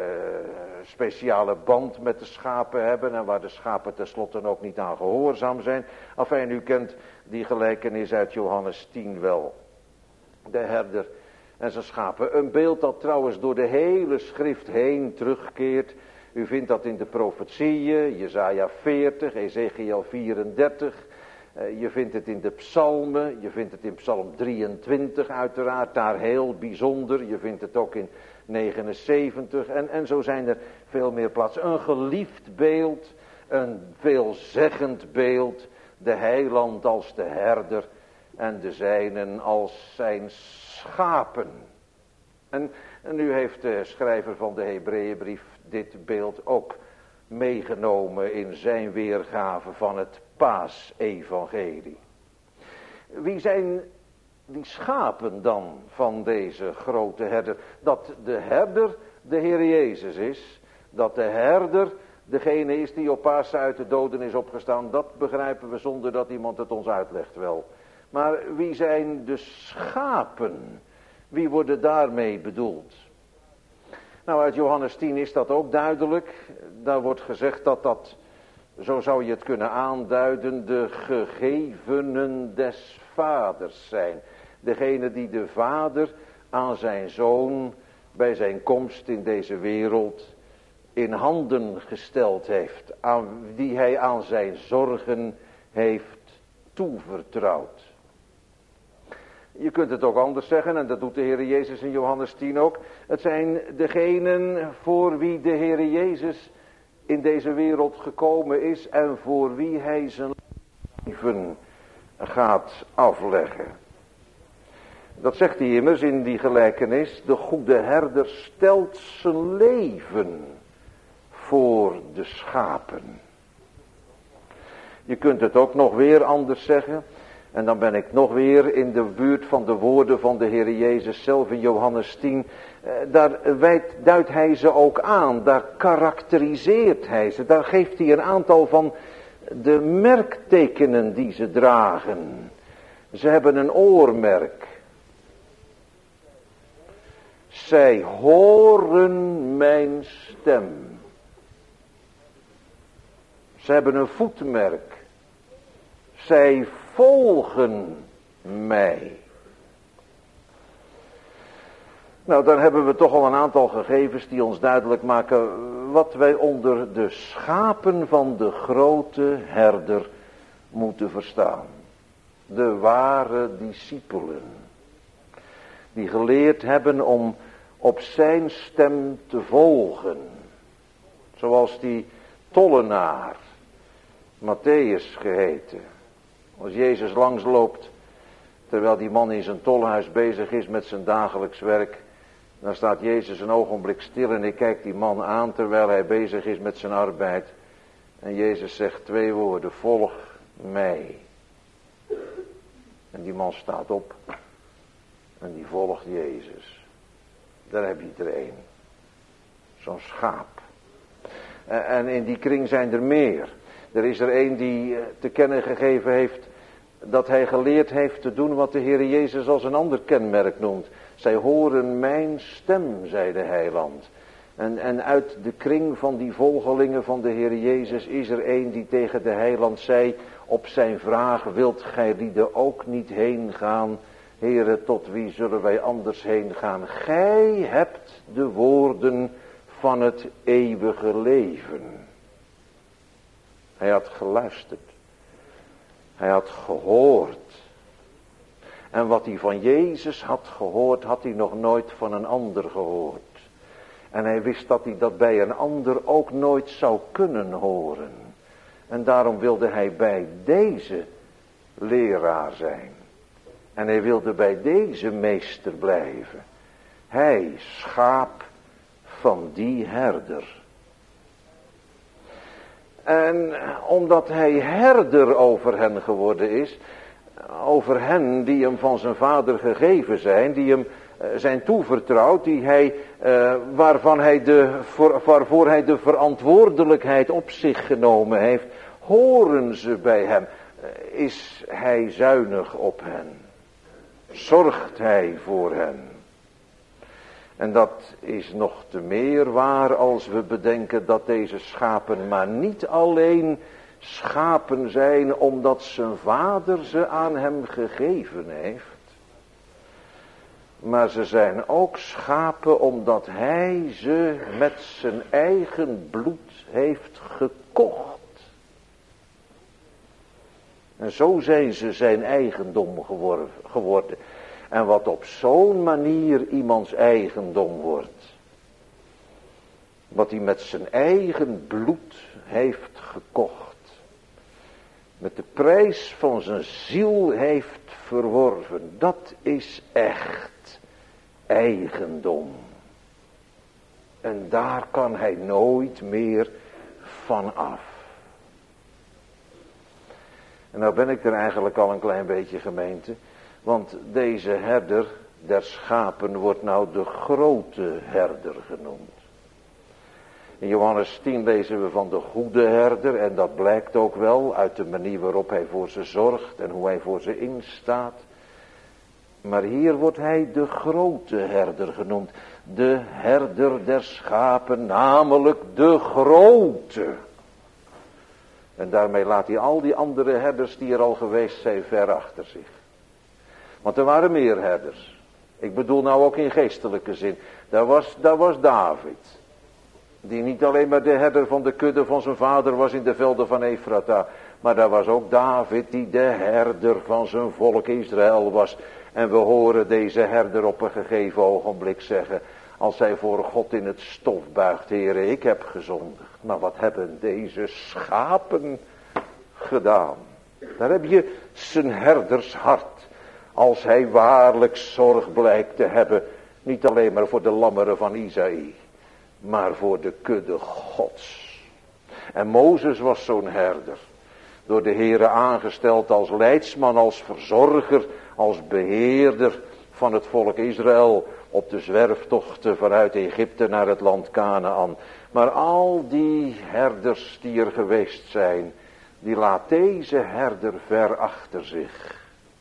speciale band met de schapen hebben en waar de schapen tenslotte ook niet aan gehoorzaam zijn. Enfin, u kent die gelijkenis uit Johannes tien wel. De herder en zijn schapen. Een beeld dat trouwens door de hele schrift heen terugkeert. U vindt dat in de profetieën, Jesaja veertig, Ezekiel vierendertig. Uh, je vindt het in de psalmen, je vindt het in psalm drieëntwintig uiteraard, daar heel bijzonder. Je vindt het ook in negenenzeventig en, en zo zijn er veel meer plaatsen. Een geliefd beeld, een veelzeggend beeld. De heiland als de herder en de zijnen als zijn schapen. En, en nu heeft de schrijver van de Hebreeënbrief dit beeld ook meegenomen in zijn weergave van het Paasevangelie. Wie zijn die schapen dan van deze grote herder? Dat de herder de Heer Jezus is, dat de herder degene is die op Pasen uit de doden is opgestaan, dat begrijpen we zonder dat iemand het ons uitlegt wel. Maar wie zijn de schapen? Wie worden daarmee bedoeld? Nou, uit Johannes tien is dat ook duidelijk. Daar wordt gezegd dat dat, zo zou je het kunnen aanduiden, de gegevenen des vaders zijn. Degene die de vader aan zijn zoon bij zijn komst in deze wereld in handen gesteld heeft. Aan, die hij aan zijn zorgen heeft toevertrouwd. Je kunt het ook anders zeggen, en dat doet de Heer Jezus in Johannes tien ook. Het zijn degenen voor wie de Heer Jezus in deze wereld gekomen is en voor wie hij zijn leven gaat afleggen. Dat zegt hij immers in die gelijkenis. De goede herder stelt zijn leven voor de schapen. Je kunt het ook nog weer anders zeggen. En dan ben ik nog weer in de buurt van de woorden van de Heer Jezus zelf in Johannes tien. Daar wijdt, duidt hij ze ook aan. Daar karakteriseert hij ze. Daar geeft hij een aantal van de merktekenen die ze dragen. Ze hebben een oormerk. Zij horen mijn stem. Ze hebben een voetmerk. Zij volgen mij. Nou, dan hebben we toch al een aantal gegevens die ons duidelijk maken wat wij onder de schapen van de grote herder moeten verstaan. De ware discipelen. Die geleerd hebben om op zijn stem te volgen. Zoals die tollenaar, Matthäus geheten. Als Jezus langsloopt, terwijl die man in zijn tolhuis bezig is met zijn dagelijks werk, dan staat Jezus een ogenblik stil en ik kijk die man aan terwijl hij bezig is met zijn arbeid. En Jezus zegt twee woorden, volg mij. En die man staat op En die volgt Jezus. Daar heb je er een. Zo'n schaap. En in die kring zijn er meer. Er is er een die te kennen gegeven heeft dat hij geleerd heeft te doen wat de Heer Jezus als een ander kenmerk noemt. Zij horen mijn stem, zei de heiland. En, en uit de kring van die volgelingen van de Heer Jezus is er een die tegen de heiland zei op zijn vraag: wilt gij lieden ook niet heen gaan? Heere, tot wie zullen wij anders heen gaan? Gij hebt de woorden van het eeuwige leven. Hij had geluisterd. Hij had gehoord. En wat hij van Jezus had gehoord, had hij nog nooit van een ander gehoord. En hij wist dat hij dat bij een ander ook nooit zou kunnen horen. En daarom wilde hij bij deze leraar zijn. En hij wilde bij deze meester blijven. Hij, schaap van die herder. En omdat hij herder over hen geworden is, over hen die hem van zijn vader gegeven zijn, die hem uh, zijn toevertrouwd, die hij, uh, waarvan hij de, voor, waarvoor hij de verantwoordelijkheid op zich genomen heeft, horen ze bij hem. Uh, is hij zuinig op hen? Zorgt hij voor hen? En dat is nog te meer waar als we bedenken dat deze schapen maar niet alleen schapen zijn omdat zijn vader ze aan hem gegeven heeft. Maar ze zijn ook schapen omdat hij ze met zijn eigen bloed heeft gekocht. En zo zijn ze zijn eigendom geworden. En wat op zo'n manier iemands eigendom wordt, wat hij met zijn eigen bloed heeft gekocht, met de prijs van zijn ziel heeft verworven, dat is echt eigendom. En daar kan hij nooit meer van af. En nou ben ik er eigenlijk al een klein beetje, gemeente. Want deze herder der schapen wordt nou de grote herder genoemd. In Johannes tien lezen we van de goede herder. En dat blijkt ook wel uit de manier waarop hij voor ze zorgt en hoe hij voor ze instaat. Maar hier wordt hij de grote herder genoemd. De herder der schapen, namelijk de grote. En daarmee laat hij al die andere herders die er al geweest zijn ver achter zich. Want er waren meer herders. Ik bedoel nou ook in geestelijke zin. Daar was, daar was David. Die niet alleen maar de herder van de kudde van zijn vader was in de velden van Efrata. Maar daar was ook David die de herder van zijn volk Israël was. En we horen deze herder op een gegeven ogenblik zeggen, als hij voor God in het stof buigt: Heere, ik heb gezondigd. Maar wat hebben deze schapen gedaan? Daar heb je zijn herdershart. Als hij waarlijk zorg blijkt te hebben, niet alleen maar voor de lammeren van Isaïe, maar voor de kudde Gods. En Mozes was zo'n herder, door de Heere aangesteld als leidsman, als verzorger, als beheerder van het volk Israël op de zwerftochten vanuit Egypte naar het land Kanaan. Maar al die herders die er geweest zijn, die laat deze herder ver achter zich.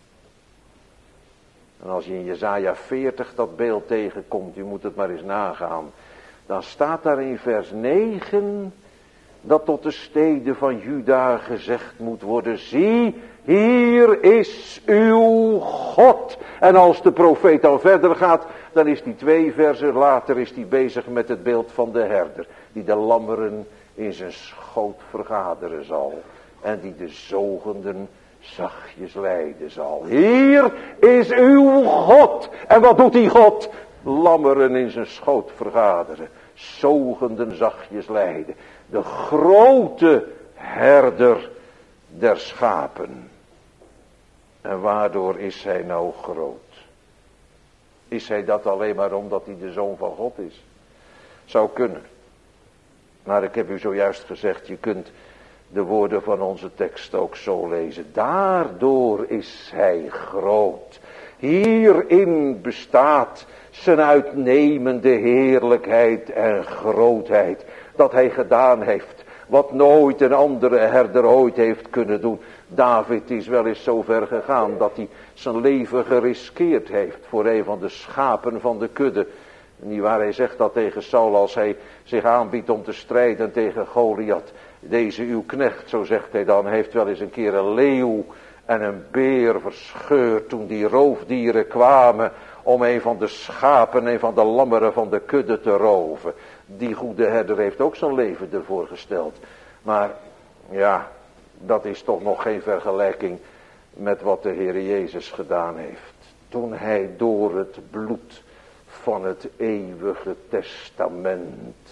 En als je in Jesaja veertig dat beeld tegenkomt, je moet het maar eens nagaan, dan staat daar in vers negen dat tot de steden van Juda gezegd moet worden: zie, hier is uw God. En als de profeet dan verder gaat, dan is die twee versen later is die bezig met het beeld van de herder, die de lammeren in zijn schoot vergaderen zal en die de zogenden zachtjes leiden zal. Hier is uw God. En wat doet die God? Lammeren in zijn schoot vergaderen, zogenden zachtjes leiden. De grote herder der schapen. En waardoor is hij nou groot? Is hij dat alleen maar omdat hij de zoon van God is? Zou kunnen. Maar ik heb u zojuist gezegd, je kunt de woorden van onze tekst ook zo lezen. Daardoor is hij groot. Hierin bestaat zijn uitnemende heerlijkheid en grootheid. Dat hij gedaan heeft wat nooit een andere herder ooit heeft kunnen doen. David is wel eens zo ver gegaan dat hij zijn leven geriskeerd heeft voor een van de schapen van de kudde. Niet waar, hij zegt dat tegen Saul als hij zich aanbiedt om te strijden tegen Goliath. Deze uw knecht, zo zegt hij dan, heeft wel eens een keer een leeuw en een beer verscheurd toen die roofdieren kwamen om een van de schapen, een van de lammeren van de kudde te roven. Die goede herder heeft ook zijn leven ervoor gesteld. Maar ja, dat is toch nog geen vergelijking met wat de Heer Jezus gedaan heeft. Toen hij door het bloed van het eeuwige testament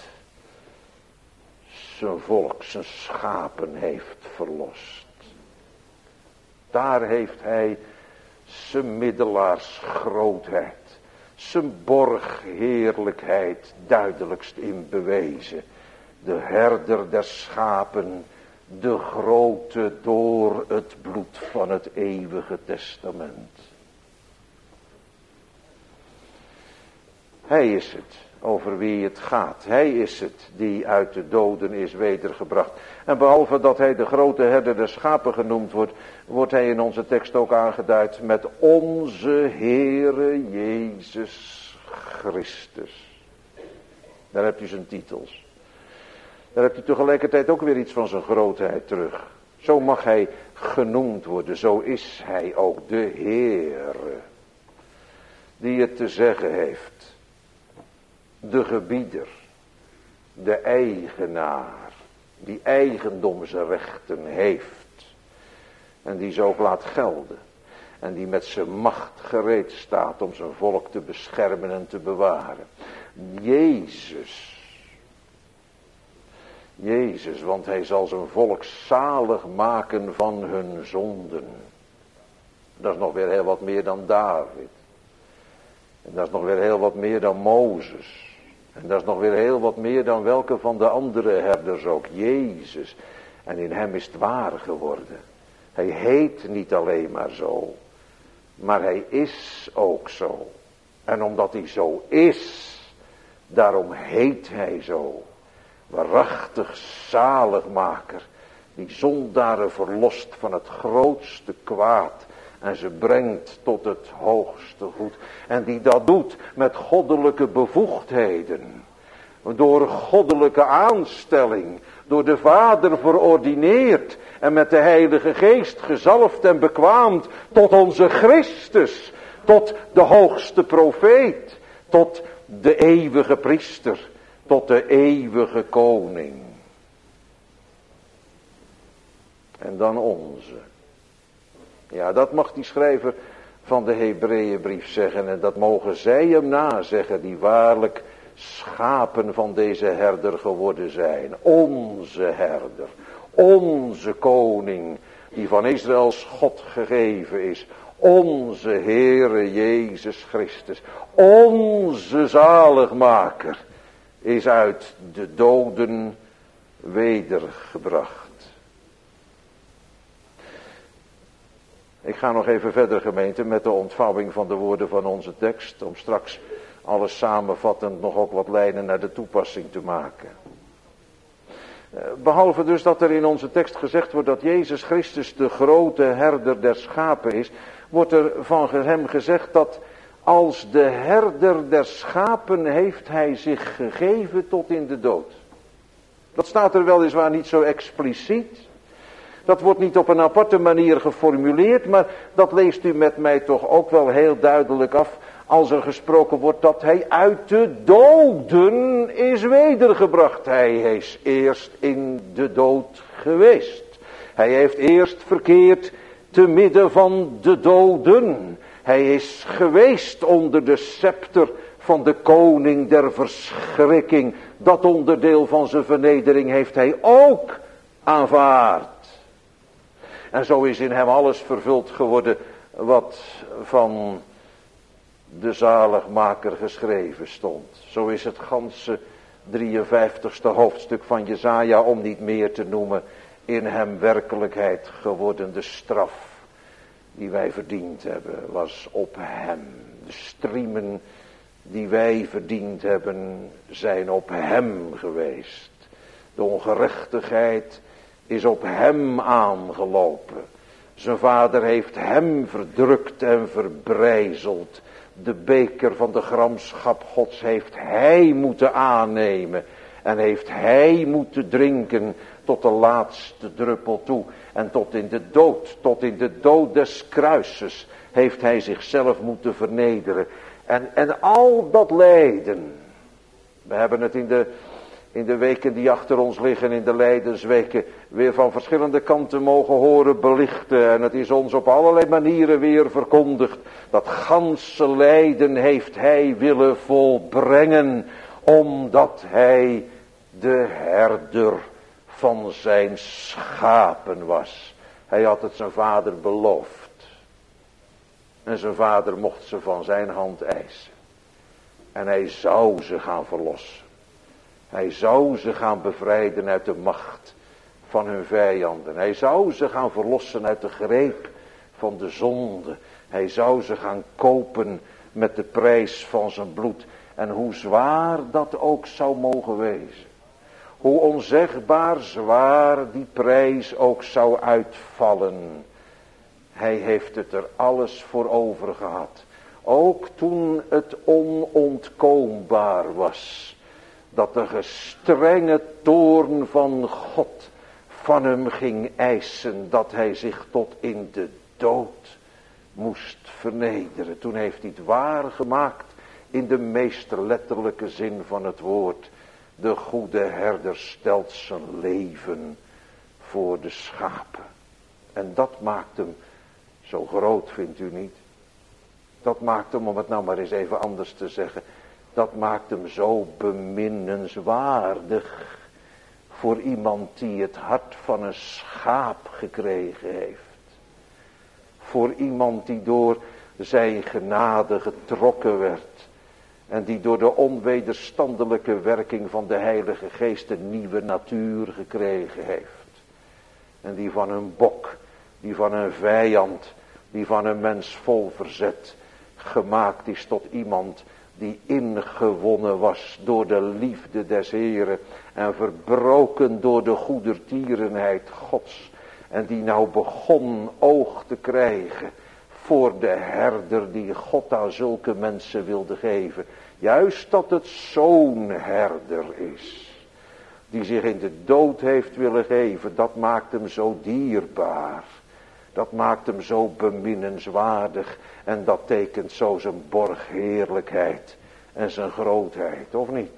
zijn volk, zijn schapen heeft verlost. Daar heeft hij zijn middelaarsgrootheid, zijn borgheerlijkheid duidelijkst in bewezen. De herder der schapen, de grote door het bloed van het eeuwige testament. Hij is het over wie het gaat. Hij is het die uit de doden is wedergebracht. En behalve dat hij de grote herder der schapen genoemd wordt, wordt hij in onze tekst ook aangeduid met onze Heere Jezus Christus. Daar hebt u zijn titels. Daar hebt u tegelijkertijd ook weer iets van zijn grootheid terug. Zo mag hij genoemd worden, zo is hij ook de Heere, die het te zeggen heeft. De gebieder, de eigenaar, die eigendomsrechten heeft. En die ze ook laat gelden. En die met zijn macht gereed staat om zijn volk te beschermen en te bewaren. Jezus. Jezus, want hij zal zijn volk zalig maken van hun zonden. Dat is nog weer heel wat meer dan David. En dat is nog weer heel wat meer dan Mozes. En dat is nog weer heel wat meer dan welke van de andere herders ook. Jezus. En in hem is het waar geworden. Hij heet niet alleen maar zo. Maar hij is ook zo. En omdat hij zo is. Daarom heet hij zo. Waarachtig zaligmaker. Die zondaren verlost van het grootste kwaad. En ze brengt tot het hoogste goed. En die dat doet met goddelijke bevoegdheden. Door goddelijke aanstelling. Door de Vader verordineerd. En met de Heilige Geest gezalfd en bekwaamd. Tot onze Christus. Tot de hoogste profeet. Tot de eeuwige priester. Tot de eeuwige koning. En dan onze. Ja, dat mag die schrijver van de Hebreeënbrief zeggen. En dat mogen zij hem nazeggen, die waarlijk schapen van deze herder geworden zijn. Onze herder, onze koning, die van Israëls God gegeven is. Onze Heere Jezus Christus, onze zaligmaker, is uit de doden wedergebracht. Ik ga nog even verder, gemeente, met de ontvouwing van de woorden van onze tekst. Om straks alles samenvattend nog ook wat lijnen naar de toepassing te maken. Behalve dus dat er in onze tekst gezegd wordt dat Jezus Christus de grote herder der schapen is. Wordt er van hem gezegd dat als de herder der schapen heeft hij zich gegeven tot in de dood. Dat staat er weliswaar niet zo expliciet. Dat wordt niet op een aparte manier geformuleerd, maar dat leest u met mij toch ook wel heel duidelijk af. Als er gesproken wordt dat hij uit de doden is wedergebracht. Hij is eerst in de dood geweest. Hij heeft eerst verkeerd te midden van de doden. Hij is geweest onder de scepter van de koning der verschrikking. Dat onderdeel van zijn vernedering heeft hij ook aanvaard. En zo is in hem alles vervuld geworden wat van de zaligmaker geschreven stond. Zo is het ganse drieënvijftigste hoofdstuk van Jesaja, om niet meer te noemen, in hem werkelijkheid geworden. De straf die wij verdiend hebben, was op hem. De striemen die wij verdiend hebben, zijn op hem geweest. De ongerechtigheid is op hem aangelopen. Zijn vader heeft hem verdrukt en verbrijzeld. De beker van de gramschap Gods heeft hij moeten aannemen. En heeft hij moeten drinken tot de laatste druppel toe. En tot in de dood, tot in de dood des kruises heeft hij zichzelf moeten vernederen. En, en al dat lijden. We hebben het in de, in de weken die achter ons liggen, in de lijdensweken, weer van verschillende kanten mogen horen belichten. En het is ons op allerlei manieren weer verkondigd. Dat ganse lijden heeft hij willen volbrengen, omdat hij de herder van zijn schapen was. Hij had het zijn vader beloofd. En zijn vader mocht ze van zijn hand eisen. En hij zou ze gaan verlossen. Hij zou ze gaan bevrijden uit de macht van hun vijanden. Hij zou ze gaan verlossen uit de greep van de zonde. Hij zou ze gaan kopen met de prijs van zijn bloed. En hoe zwaar dat ook zou mogen wezen. Hoe onzegbaar zwaar die prijs ook zou uitvallen. Hij heeft het er alles voor over gehad. Ook toen het onontkoombaar was. Dat de gestrenge toorn van God van hem ging eisen. Dat hij zich tot in de dood moest vernederen. Toen heeft hij het waar gemaakt in de meest letterlijke zin van het woord. De goede herder stelt zijn leven voor de schapen. En dat maakt hem zo groot, vindt u niet? Dat maakt hem, om het nou maar eens even anders te zeggen, dat maakt hem zo beminnenswaardig voor iemand die het hart van een schaap gekregen heeft. Voor iemand die door zijn genade getrokken werd. En die door de onwederstandelijke werking van de Heilige Geest een nieuwe natuur gekregen heeft. En die van een bok, die van een vijand, die van een mens vol verzet gemaakt is tot iemand die ingewonnen was door de liefde des Heeren en verbroken door de goedertierenheid Gods. En die nou begon oog te krijgen voor de herder die God aan zulke mensen wilde geven. Juist dat het zo'n herder is. Die zich in de dood heeft willen geven. Dat maakt hem zo dierbaar. Dat maakt hem zo beminnenswaardig. En dat tekent zo zijn borgheerlijkheid. En zijn grootheid. Of niet?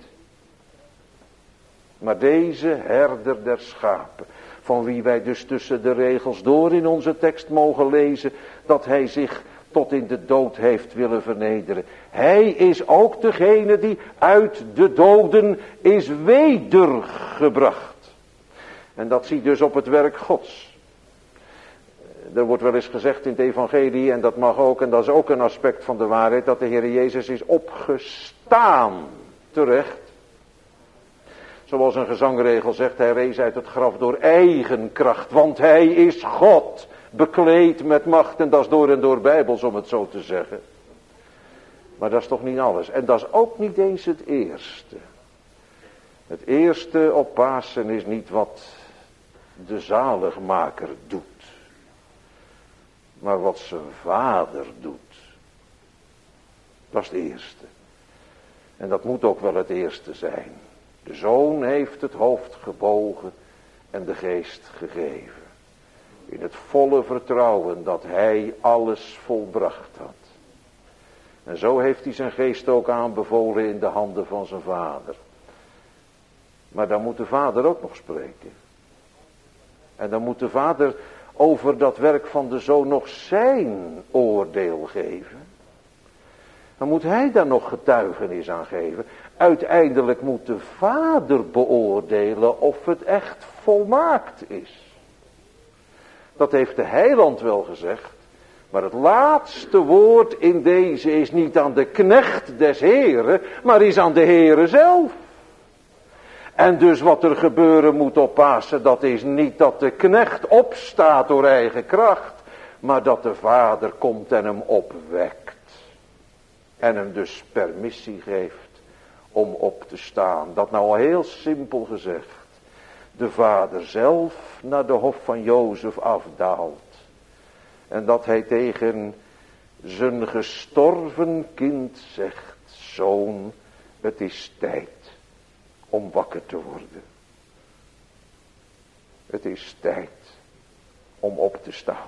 Maar deze herder der schapen. Van wie wij dus tussen de regels door in onze tekst mogen lezen. Dat hij zich tot in de dood heeft willen vernederen. Hij is ook degene die uit de doden is wedergebracht. En dat zie dus op het werk Gods. Er wordt wel eens gezegd in het evangelie, en dat mag ook, en dat is ook een aspect van de waarheid, dat de Heer Jezus is opgestaan. Terecht. Zoals een gezangregel zegt, hij rees uit het graf door eigen kracht, want hij is God. Bekleed met macht, en dat is door en door bijbels om het zo te zeggen. Maar dat is toch niet alles. En dat is ook niet eens het eerste. Het eerste op Pasen is niet wat de zaligmaker doet. Maar wat zijn vader doet. Dat is het eerste. En dat moet ook wel het eerste zijn. De zoon heeft het hoofd gebogen en de geest gegeven. In het volle vertrouwen dat hij alles volbracht had. En zo heeft hij zijn geest ook aanbevolen in de handen van zijn vader. Maar dan moet de vader ook nog spreken. En dan moet de vader over dat werk van de zoon nog zijn oordeel geven. Dan moet hij daar nog getuigenis aan geven. Uiteindelijk moet de vader beoordelen of het echt volmaakt is. Dat heeft de heiland wel gezegd. Maar het laatste woord in deze is niet aan de knecht des Heren, maar is aan de Heere zelf. En dus wat er gebeuren moet op Pasen, dat is niet dat de knecht opstaat door eigen kracht. maar dat de Vader komt en hem opwekt. En hem dus permissie geeft om op te staan. Dat nou al heel simpel gezegd. De Vader zelf naar de hof van Jozef afdaalt. En dat hij tegen zijn gestorven kind zegt: zoon, het is tijd om wakker te worden. Het is tijd om op te staan.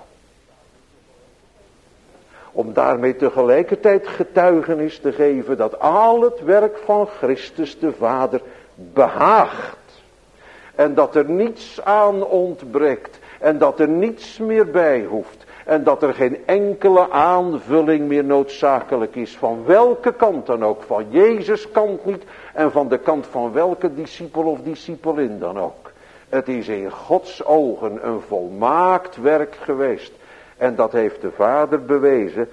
Om daarmee tegelijkertijd getuigenis te geven dat al het werk van Christus de Vader behaagt. En dat er niets aan ontbreekt. En dat er niets meer bij hoeft. En dat er geen enkele aanvulling meer noodzakelijk is. Van welke kant dan ook. Van Jezus' kant niet. En van de kant van welke discipel of discipelin dan ook. Het is in Gods ogen een volmaakt werk geweest. En dat heeft de Vader bewezen.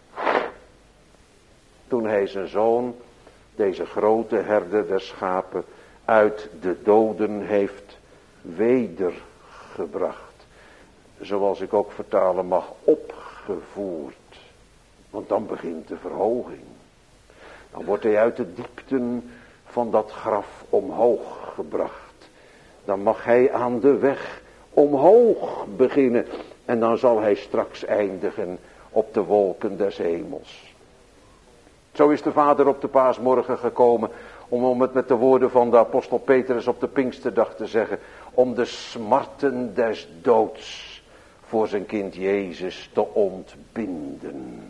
Toen hij zijn zoon, deze grote herder der schapen, uit de doden heeft wedergebracht. Zoals ik ook vertalen mag, opgevoerd. Want dan begint de verhoging. Dan wordt hij uit de diepten van dat graf omhoog gebracht. Dan mag hij aan de weg omhoog beginnen. En dan zal hij straks eindigen op de wolken des hemels. Zo is de Vader op de paasmorgen gekomen. Om, om het met de woorden van de apostel Petrus op de Pinksterdag te zeggen. Om de smarten des doods voor zijn kind Jezus te ontbinden.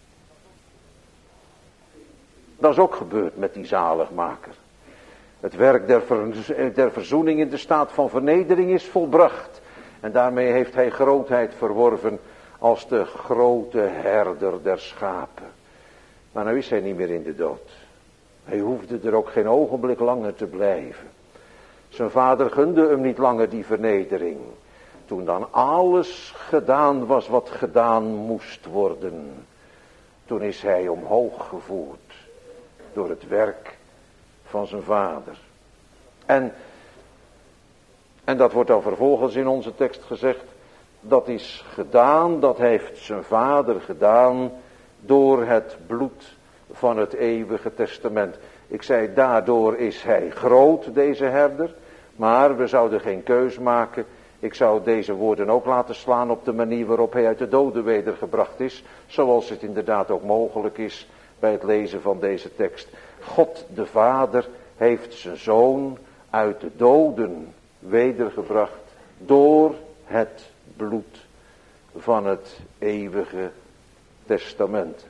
Dat is ook gebeurd met die zaligmaker. Het werk der, ver, der verzoening in de staat van vernedering is volbracht. En daarmee heeft hij grootheid verworven als de grote herder der schapen. Maar nu is hij niet meer in de dood. Hij hoefde er ook geen ogenblik langer te blijven. Zijn vader gunde hem niet langer die vernedering. Toen dan alles gedaan was wat gedaan moest worden. Toen is hij omhoog gevoerd door het werk van zijn vader. En, en dat wordt dan vervolgens in onze tekst gezegd. Dat is gedaan, dat heeft zijn vader gedaan door het bloed van het eeuwige testament. Ik zei, daardoor is hij groot, deze herder. Maar we zouden geen keus maken. Ik zou deze woorden ook laten slaan op de manier waarop hij uit de doden wedergebracht is. Zoals het inderdaad ook mogelijk is bij het lezen van deze tekst. God de Vader heeft zijn zoon uit de doden wedergebracht door het bloed van het eeuwige testament.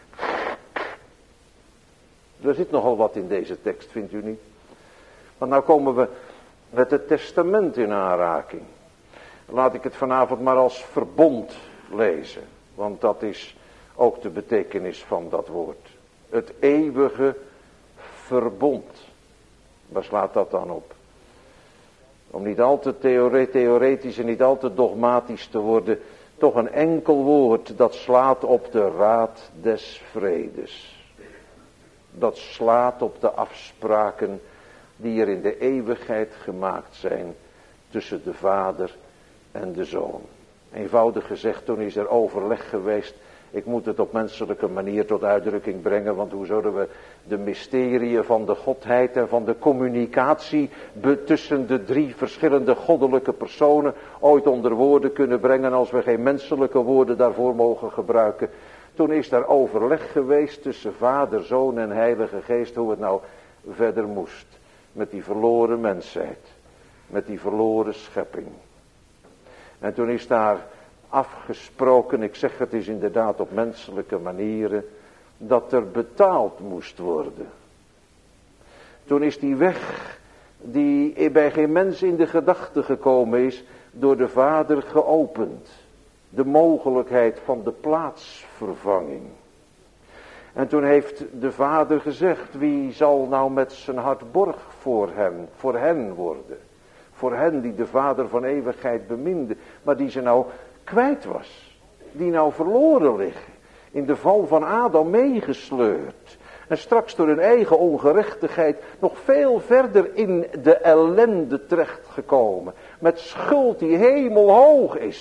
Er zit nogal wat in deze tekst, vindt u niet? Want nou komen we met het testament in aanraking. Laat ik het vanavond maar als verbond lezen. Want dat is ook de betekenis van dat woord. Het eeuwige verbond. Waar slaat dat dan op? Om niet al te theoretisch en niet al te dogmatisch te worden. Toch een enkel woord dat slaat op de raad des vredes. Dat slaat op de afspraken die er in de eeuwigheid gemaakt zijn tussen de Vader en de Zoon. Eenvoudig gezegd, toen is er overleg geweest. Ik moet het op menselijke manier tot uitdrukking brengen, want hoe zouden we de mysterieën van de Godheid en van de communicatie tussen de drie verschillende goddelijke personen ooit onder woorden kunnen brengen als we geen menselijke woorden daarvoor mogen gebruiken. Toen is er overleg geweest tussen Vader, Zoon en Heilige Geest hoe het nou verder moest. Met die verloren mensheid. Met die verloren schepping. En toen is daar afgesproken, ik zeg het is inderdaad op menselijke manieren, dat er betaald moest worden. Toen is die weg die bij geen mens in de gedachte gekomen is, door de Vader geopend. De mogelijkheid van de plaatsvervanging. En toen heeft de Vader gezegd, wie zal nou met zijn hart borg voor hem, voor hen worden. Voor hen die de Vader van eeuwigheid beminde, maar die ze nou kwijt was. Die nou verloren liggen. In de val van Adam meegesleurd. En straks door hun eigen ongerechtigheid nog veel verder in de ellende terechtgekomen. Met schuld die hemelhoog is.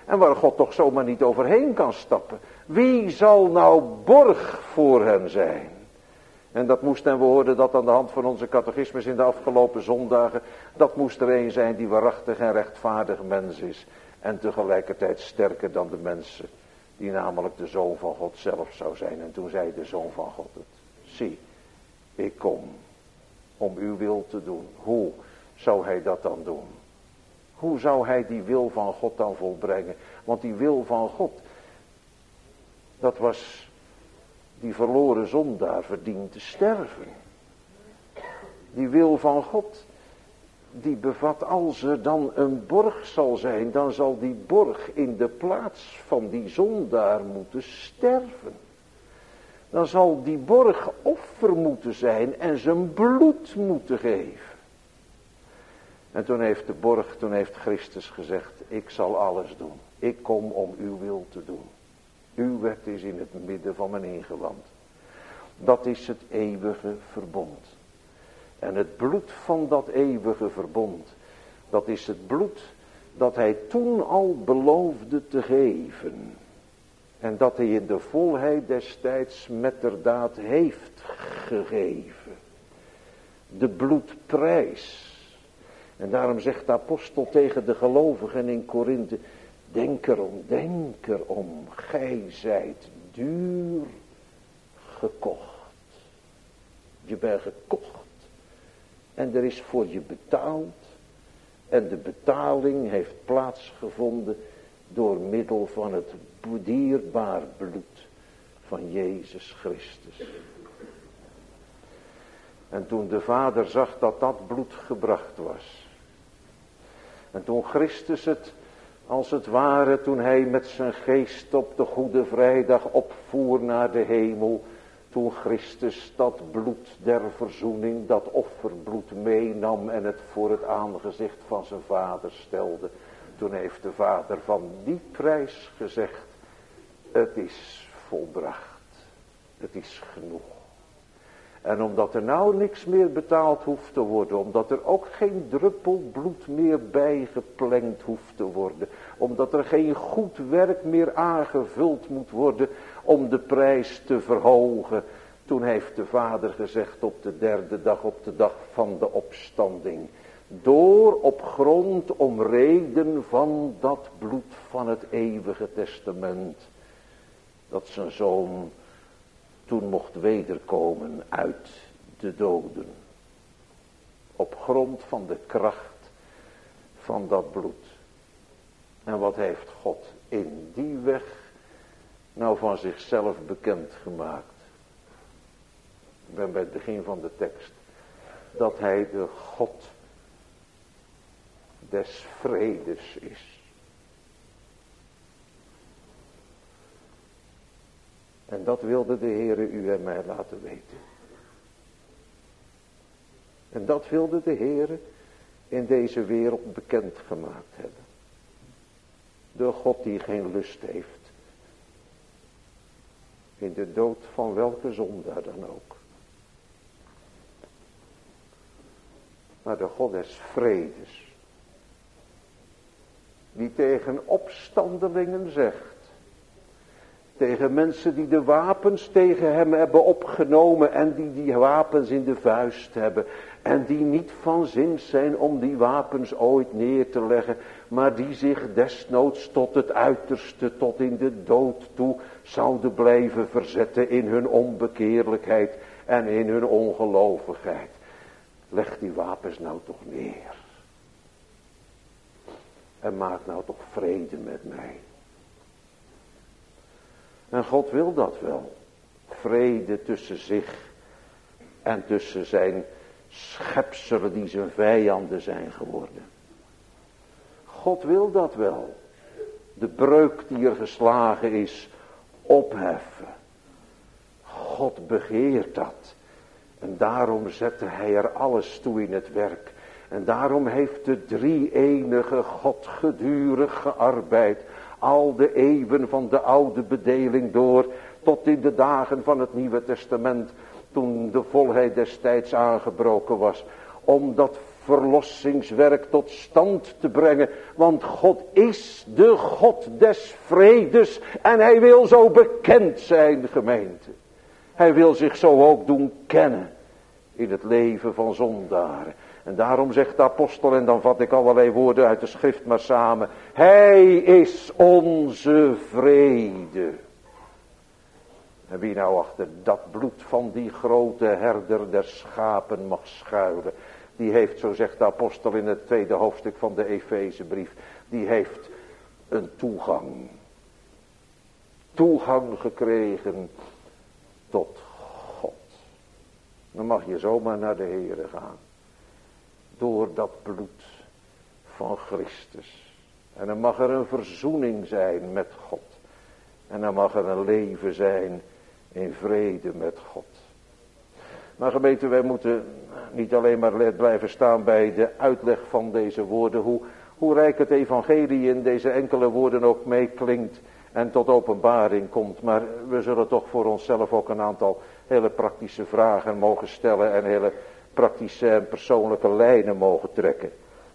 En waar God toch zomaar niet overheen kan stappen. Wie zal nou borg voor hen zijn? En dat moest, en we hoorden dat aan de hand van onze catechismus in de afgelopen zondagen. Dat moest er een zijn die waarachtig en rechtvaardig mens is. En tegelijkertijd sterker dan de mensen. Die namelijk de Zoon van God zelf zou zijn. En toen zei de Zoon van God het. Zie, ik kom om uw wil te doen. Hoe zou hij dat dan doen? Hoe zou hij die wil van God dan volbrengen? Want die wil van God, dat was, die verloren zondaar verdient te sterven. Die wil van God, die bevat, als er dan een borg zal zijn, dan zal die borg in de plaats van die zondaar moeten sterven. Dan zal die borg offer moeten zijn en zijn bloed moeten geven. En toen heeft de borg, toen heeft Christus gezegd, ik zal alles doen. Ik kom om uw wil te doen. Uw wet is in het midden van mijn ingewand. Dat is het eeuwige verbond. En het bloed van dat eeuwige verbond, dat is het bloed dat hij toen al beloofde te geven. En dat hij in de volheid destijds metterdaad heeft gegeven. De bloedprijs. En daarom zegt de apostel tegen de gelovigen in Korinthe, denk erom, denk erom, gij zijt duur gekocht. Je bent gekocht. En er is voor je betaald. En de betaling heeft plaatsgevonden door middel van het dierbaar bloed van Jezus Christus. En toen de Vader zag dat dat bloed gebracht was. En toen Christus het, als het ware, toen hij met zijn geest op de Goede Vrijdag opvoer naar de hemel. Toen Christus dat bloed der verzoening, dat offerbloed meenam en het voor het aangezicht van zijn Vader stelde. Toen heeft de Vader van die prijs gezegd, het is volbracht, het is genoeg. En omdat er nou niks meer betaald hoeft te worden, omdat er ook geen druppel bloed meer bijgeplengd hoeft te worden, omdat er geen goed werk meer aangevuld moet worden om de prijs te verhogen. Toen heeft de Vader gezegd op de derde dag, op de dag van de opstanding, door op grond om reden van dat bloed van het eeuwige testament, dat zijn Zoon toen mocht wederkomen uit de doden. Op grond van de kracht van dat bloed. En wat heeft God in die weg nou van zichzelf bekendgemaakt? Ik ben bij het begin van de tekst. Dat hij de God des vredes is. En dat wilde de Heere u en mij laten weten. En dat wilde de Heere in deze wereld bekendgemaakt hebben. De God die geen lust heeft in de dood van welke zondaar dan ook. Maar de God des vredes, die tegen opstandelingen zegt, tegen mensen die de wapens tegen hem hebben opgenomen en die die wapens in de vuist hebben. En die niet van zin zijn om die wapens ooit neer te leggen. Maar die zich desnoods tot het uiterste, tot in de dood toe zouden blijven verzetten in hun onbekeerlijkheid en in hun ongelovigheid. Leg die wapens nou toch neer. En maak nou toch vrede met mij. En God wil dat wel. Vrede tussen zich en tussen zijn schepselen die zijn vijanden zijn geworden. God wil dat wel. De breuk die er geslagen is, opheffen. God begeert dat. En daarom zette hij er alles toe in het werk. En daarom heeft de drie-enige God gedurig gearbeid. Al de eeuwen van de oude bedeling door, tot in de dagen van het Nieuwe Testament, toen de volheid des tijds aangebroken was, om dat verlossingswerk tot stand te brengen. Want God is de God des vredes en hij wil zo bekend zijn, gemeente. Hij wil zich zo ook doen kennen in het leven van zondaren. En daarom zegt de apostel, en dan vat ik allerlei woorden uit de schrift maar samen. Hij is onze vrede. En wie nou achter dat bloed van die grote herder der schapen mag schuilen. Die heeft, zo zegt de apostel in het tweede hoofdstuk van de Efezebrief. Die heeft een toegang. Toegang gekregen tot God. Dan mag je zomaar naar de Heere gaan. Door dat bloed van Christus. En dan mag er een verzoening zijn met God. En dan mag er een leven zijn in vrede met God. Maar gemeente, wij moeten niet alleen maar blijven staan bij de uitleg van deze woorden. Hoe, hoe rijk het evangelie in deze enkele woorden ook meeklinkt en tot openbaring komt. Maar we zullen toch voor onszelf ook een aantal hele praktische vragen mogen stellen. En hele praktische en persoonlijke lijnen mogen trekken.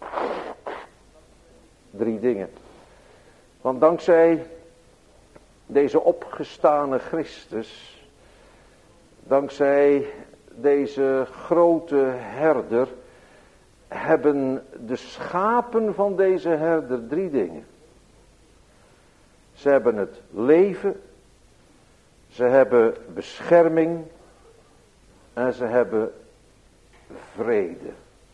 Drie dingen. Want dankzij deze opgestane Christus, dankzij deze grote herder, hebben de schapen van deze herder drie dingen. Ze hebben het leven, ze hebben bescherming en ze hebben vrede.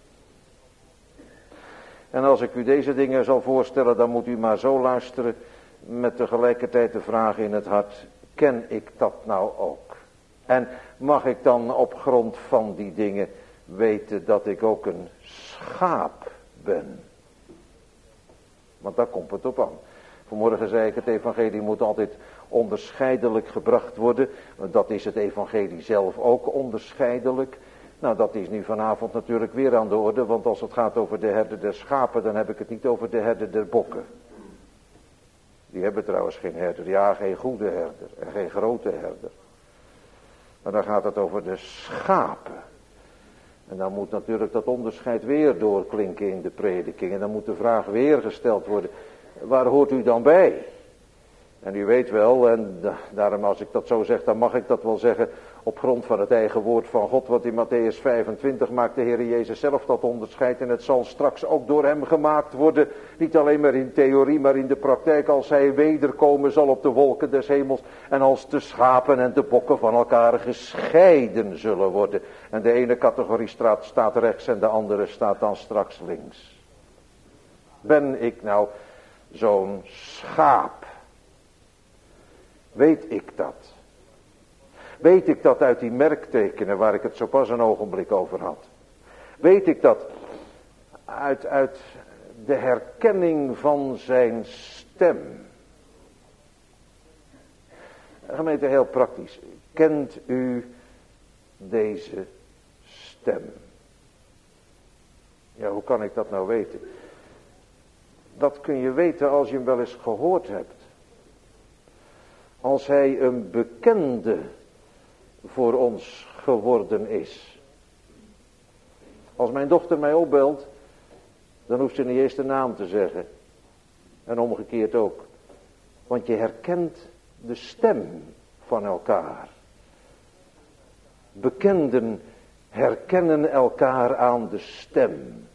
En als ik u deze dingen zal voorstellen, dan moet u maar zo luisteren met tegelijkertijd de vraag in het hart, ken ik dat nou ook? En mag ik dan op grond van die dingen weten dat ik ook een schaap ben? Want daar komt het op aan. Vanmorgen zei ik, het evangelie moet altijd onderscheidelijk gebracht worden. Dat is het evangelie zelf ook onderscheidelijk. Nou, dat is nu vanavond natuurlijk weer aan de orde. Want als het gaat over de herder der schapen, dan heb ik het niet over de herder der bokken. Die hebben trouwens geen herder. Ja, geen goede herder en geen grote herder. Maar dan gaat het over de schapen. En dan moet natuurlijk dat onderscheid weer doorklinken in de prediking. En dan moet de vraag weer gesteld worden, waar hoort u dan bij? En u weet wel, en daarom als ik dat zo zeg, dan mag ik dat wel zeggen op grond van het eigen woord van God. Want in Matthäus vijfentwintig maakt de Heer Jezus zelf dat onderscheid. En het zal straks ook door hem gemaakt worden. Niet alleen maar in theorie, maar in de praktijk. Als hij wederkomen zal op de wolken des hemels. En als de schapen en de bokken van elkaar gescheiden zullen worden. En de ene categorie staat, staat rechts en de andere staat dan straks links. Ben ik nou zo'n schaap? Weet ik dat? Weet ik dat uit die merktekenen waar ik het zo pas een ogenblik over had? Weet ik dat uit, uit de herkenning van zijn stem? Gemeente, heel praktisch. Kent u deze stem? Ja, hoe kan ik dat nou weten? Dat kun je weten als je hem wel eens gehoord hebt. Als hij een bekende voor ons geworden is. Als mijn dochter mij opbelt, dan hoeft ze niet eens de naam te zeggen. En omgekeerd ook. Want je herkent de stem van elkaar. Bekenden herkennen elkaar aan de stem.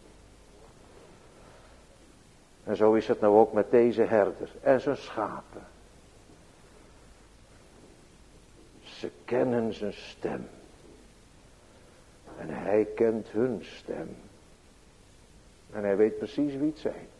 En zo is het nou ook met deze herder en zijn schapen. Ze kennen zijn stem. En hij kent hun stem. En hij weet precies wie het zijn.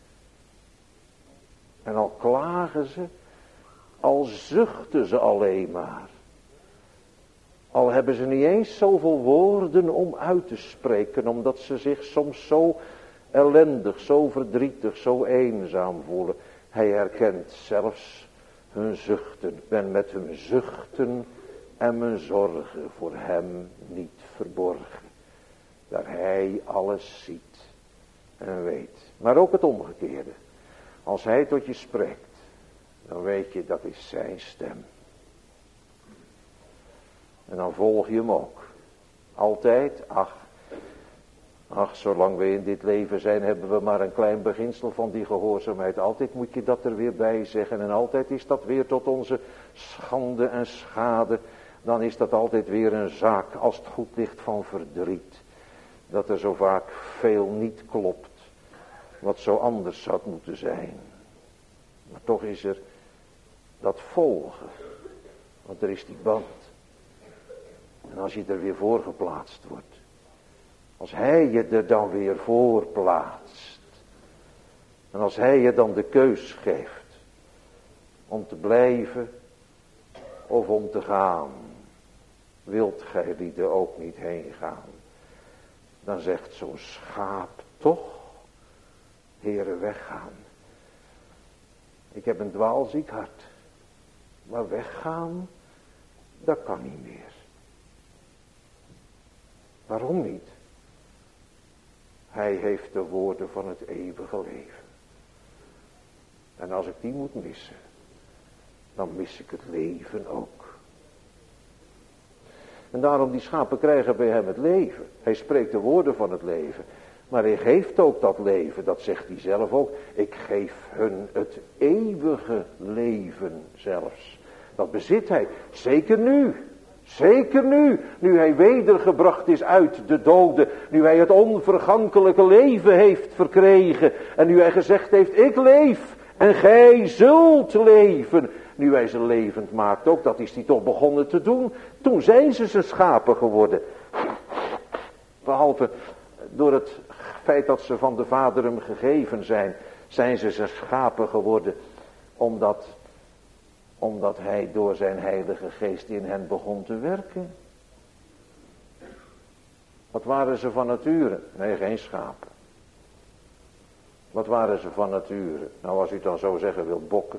En al klagen ze, al zuchten ze alleen maar. Al hebben ze niet eens zoveel woorden om uit te spreken, omdat ze zich soms zo ellendig, zo verdrietig, zo eenzaam voelen. Hij herkent zelfs hun zuchten. Ik ben met hun zuchten en mijn zorgen voor hem niet verborgen. Daar hij alles ziet en weet. Maar ook het omgekeerde. Als hij tot je spreekt, dan weet je dat is zijn stem. En dan volg je hem ook. Altijd, ach, Ach, zolang we in dit leven zijn, hebben we maar een klein beginsel van die gehoorzaamheid. Altijd moet je dat er weer bij zeggen. En altijd is dat weer tot onze schande en schade. Dan is dat altijd weer een zaak, als het goed ligt, van verdriet. Dat er zo vaak veel niet klopt. Wat zo anders zou moeten zijn. Maar toch is er dat volgen. Want er is die band. En als je er weer voor geplaatst wordt. Als hij je er dan weer voor plaatst. En als hij je dan de keus geeft. Om te blijven. Of om te gaan. Wilt gij lieden ook niet heen gaan. Dan zegt zo'n schaap toch. Heere, weggaan. Ik heb een dwaalziek hart. Maar weggaan. Dat kan niet meer. Waarom niet? Hij heeft de woorden van het eeuwige leven. En als ik die moet missen, dan mis ik het leven ook. En daarom die schapen krijgen bij hem het leven. Hij spreekt de woorden van het leven. Maar hij geeft ook dat leven, dat zegt hij zelf ook. Ik geef hun het eeuwige leven zelfs. Dat bezit hij, zeker nu. Zeker nu, nu hij wedergebracht is uit de doden, nu hij het onvergankelijke leven heeft verkregen en nu hij gezegd heeft, ik leef en gij zult leven. Nu hij ze levend maakt ook, dat is hij toch begonnen te doen. Toen zijn ze zijn schapen geworden. Behalve door het feit dat ze van de Vader hem gegeven zijn, zijn ze zijn schapen geworden, omdat... Omdat hij door zijn heilige geest in hen begon te werken. Wat waren ze van nature? Nee, geen schapen. Wat waren ze van nature? Nou, als u het dan zo zeggen wilt, bokken.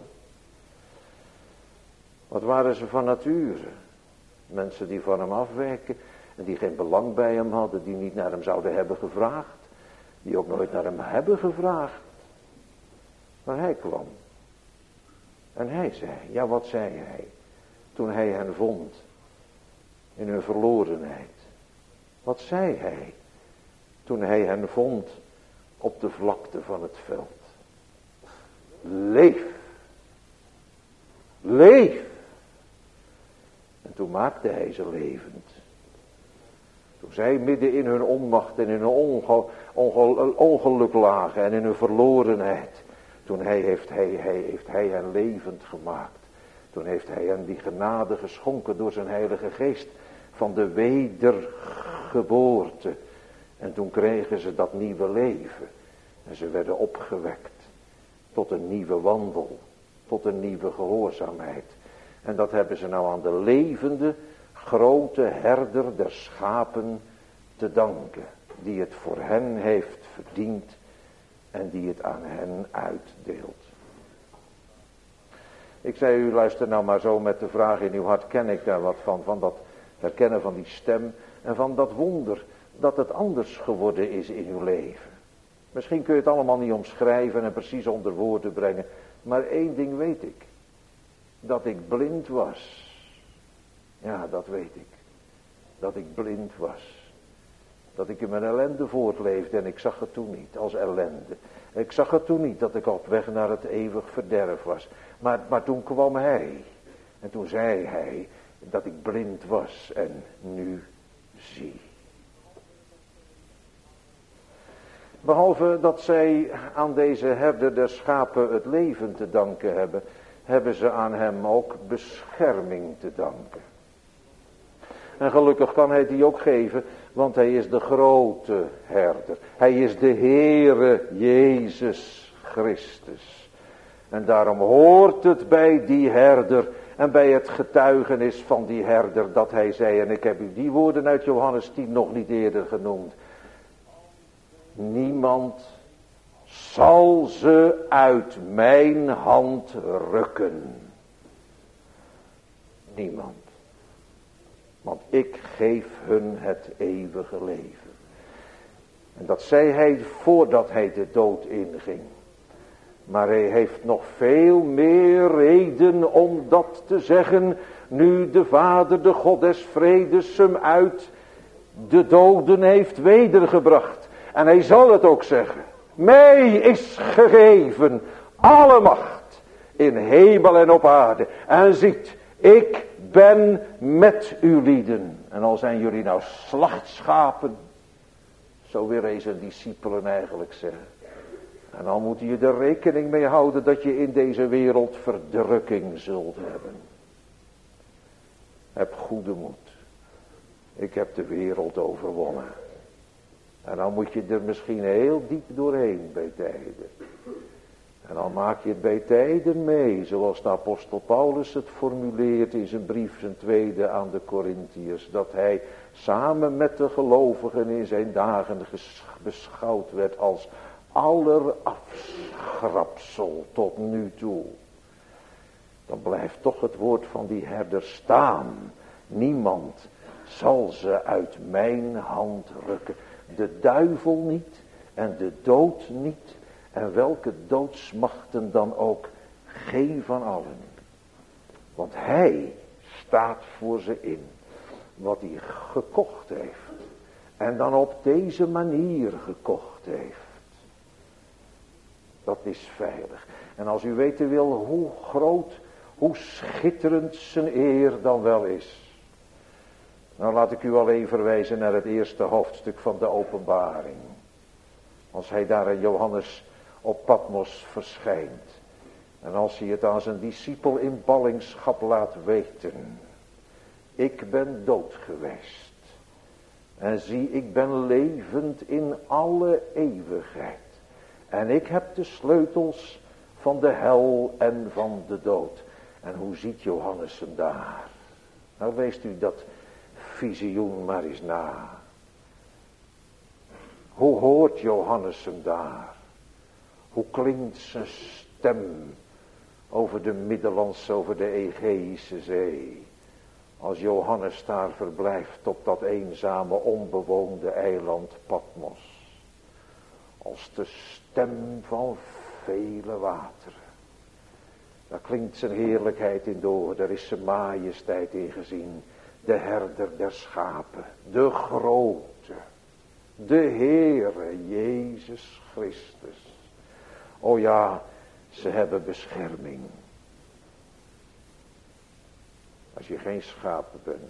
Wat waren ze van nature? Mensen die van hem afwijken. En die geen belang bij hem hadden. Die niet naar hem zouden hebben gevraagd. Die ook nooit naar hem hebben gevraagd. Maar hij kwam. En hij zei, ja, wat zei hij? Toen hij hen vond. In hun verlorenheid. Wat zei hij? Toen hij hen vond op de vlakte van het veld. Leef. Leef. En toen maakte hij ze levend. Toen zij midden in hun onmacht en in hun onge, onge, ongeluk lagen en in hun verlorenheid. Toen hij heeft, hij, hij, heeft hij hen levend gemaakt. Toen heeft hij hen die genade geschonken door zijn heilige geest. Van de wedergeboorte. En toen kregen ze dat nieuwe leven. En ze werden opgewekt. Tot een nieuwe wandel. Tot een nieuwe gehoorzaamheid. En dat hebben ze nou aan de levende, grote herder der schapen te danken. Die het voor hen heeft verdiend. En die het aan hen uitdeelt. Ik zei u, luister nou maar zo met de vraag in uw hart. Ken ik daar wat van? Van dat herkennen van die stem. En van dat wonder. Dat het anders geworden is in uw leven. Misschien kun je het allemaal niet omschrijven en precies onder woorden brengen. Maar één ding weet ik. Dat ik blind was. Ja, dat weet ik. Dat ik blind was. Dat ik in mijn ellende voortleefde en ik zag het toen niet als ellende. Ik zag het toen niet dat ik op weg naar het eeuwig verderf was. Maar, maar toen kwam hij. En toen zei hij dat ik blind was en nu zie. Behalve dat zij aan deze herder der schapen het leven te danken hebben, hebben ze aan hem ook bescherming te danken. En gelukkig kan hij die ook geven, want hij is de grote herder. Hij is de Heere Jezus Christus. En daarom hoort het bij die herder en bij het getuigenis van die herder dat hij zei, en ik heb u die woorden uit Johannes tien nog niet eerder genoemd. Niemand zal ze uit mijn hand rukken. Niemand. Want ik geef hun het eeuwige leven. En dat zei hij voordat hij de dood inging. Maar hij heeft nog veel meer reden om dat te zeggen. Nu de Vader, de God des vredes, hem uit de doden heeft wedergebracht. En hij zal het ook zeggen. Mij is gegeven alle macht in hemel en op aarde. En ziet, ik ben met uw lieden. En al zijn jullie nou slachtschapen, zo weer eens een discipelen eigenlijk zeggen. En dan moet je er rekening mee houden dat je in deze wereld verdrukking zult hebben. Heb goede moed. Ik heb de wereld overwonnen. En dan moet je er misschien heel diep doorheen bij tijden. En dan maak je het bij tijden mee, zoals de apostel Paulus het formuleert in zijn brief, zijn tweede aan de Korintiërs, dat hij samen met de gelovigen in zijn dagen beschouwd werd als allerafschrapsel tot nu toe. Dan blijft toch het woord van die herder staan. Niemand zal ze uit mijn hand rukken. De duivel niet en de dood niet. En welke doodsmachten dan ook, geen van allen. Want hij staat voor ze in. Wat hij gekocht heeft. En dan op deze manier gekocht heeft. Dat is veilig. En als u weten wil hoe groot, hoe schitterend zijn eer dan wel is. Nou laat ik u alleen verwijzen naar het eerste hoofdstuk van de Openbaring. Als hij daar aan Johannes op Patmos verschijnt. En als hij het aan zijn discipel in ballingschap laat weten. Ik ben dood geweest. En zie, ik ben levend in alle eeuwigheid. En ik heb de sleutels van de hel en van de dood. En hoe ziet Johannes hem daar? Nou leest u dat visioen maar eens na. Hoe hoort Johannes hem daar? Hoe klinkt zijn stem over de Middellandse, over de Egeïsche Zee? Als Johannes daar verblijft op dat eenzame onbewoonde eiland Patmos. Als de stem van vele wateren. Daar klinkt zijn heerlijkheid in door. Daar is zijn majesteit in gezien. De herder der schapen. De grote. De Heere Jezus Christus. O ja, ze hebben bescherming. Als je geen schapen bent,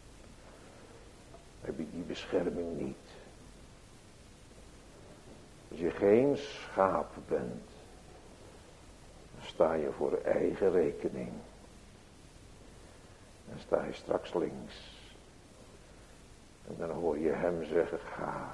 heb je die bescherming niet. Als je geen schaap bent, dan sta je voor eigen rekening. Dan sta je straks links. En dan hoor je hem zeggen, ga.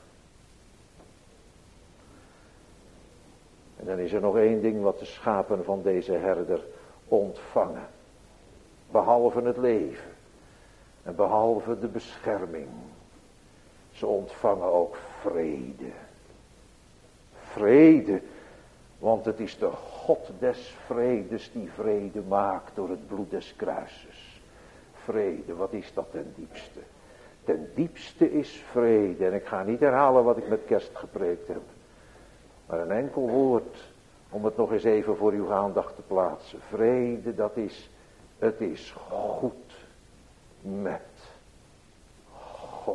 En dan is er nog één ding wat de schapen van deze herder ontvangen. Behalve het leven. En behalve de bescherming. Ze ontvangen ook vrede. Vrede, want het is de God des vredes die vrede maakt door het bloed des kruises. Vrede, wat is dat ten diepste? Ten diepste is vrede, en ik ga niet herhalen wat ik met kerst gepreekt heb. Maar een enkel woord, om het nog eens even voor uw aandacht te plaatsen. Vrede, dat is, het is goed met God.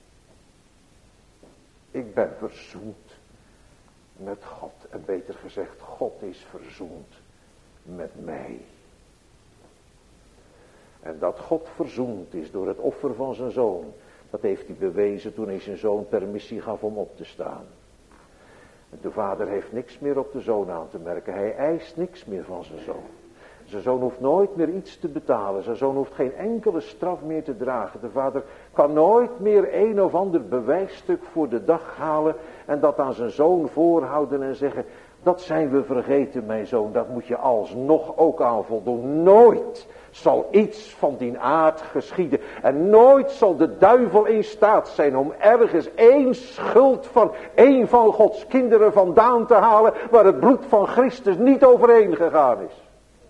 Ik ben verzoend met God. En beter gezegd, God is verzoend met mij. En dat God verzoend is door het offer van zijn zoon, dat heeft hij bewezen toen hij zijn zoon permissie gaf om op te staan. En de vader heeft niks meer op de zoon aan te merken. Hij eist niks meer van zijn zoon. Zijn zoon hoeft nooit meer iets te betalen. Zijn zoon hoeft geen enkele straf meer te dragen. De vader kan nooit meer een of ander bewijsstuk voor de dag halen en dat aan zijn zoon voorhouden en zeggen, dat zijn we vergeten mijn zoon, dat moet je alsnog ook aan voldoen. Nooit zal iets van die aard geschieden. En nooit zal de duivel in staat zijn om ergens één schuld van één van Gods kinderen vandaan te halen waar het bloed van Christus niet overheen gegaan is.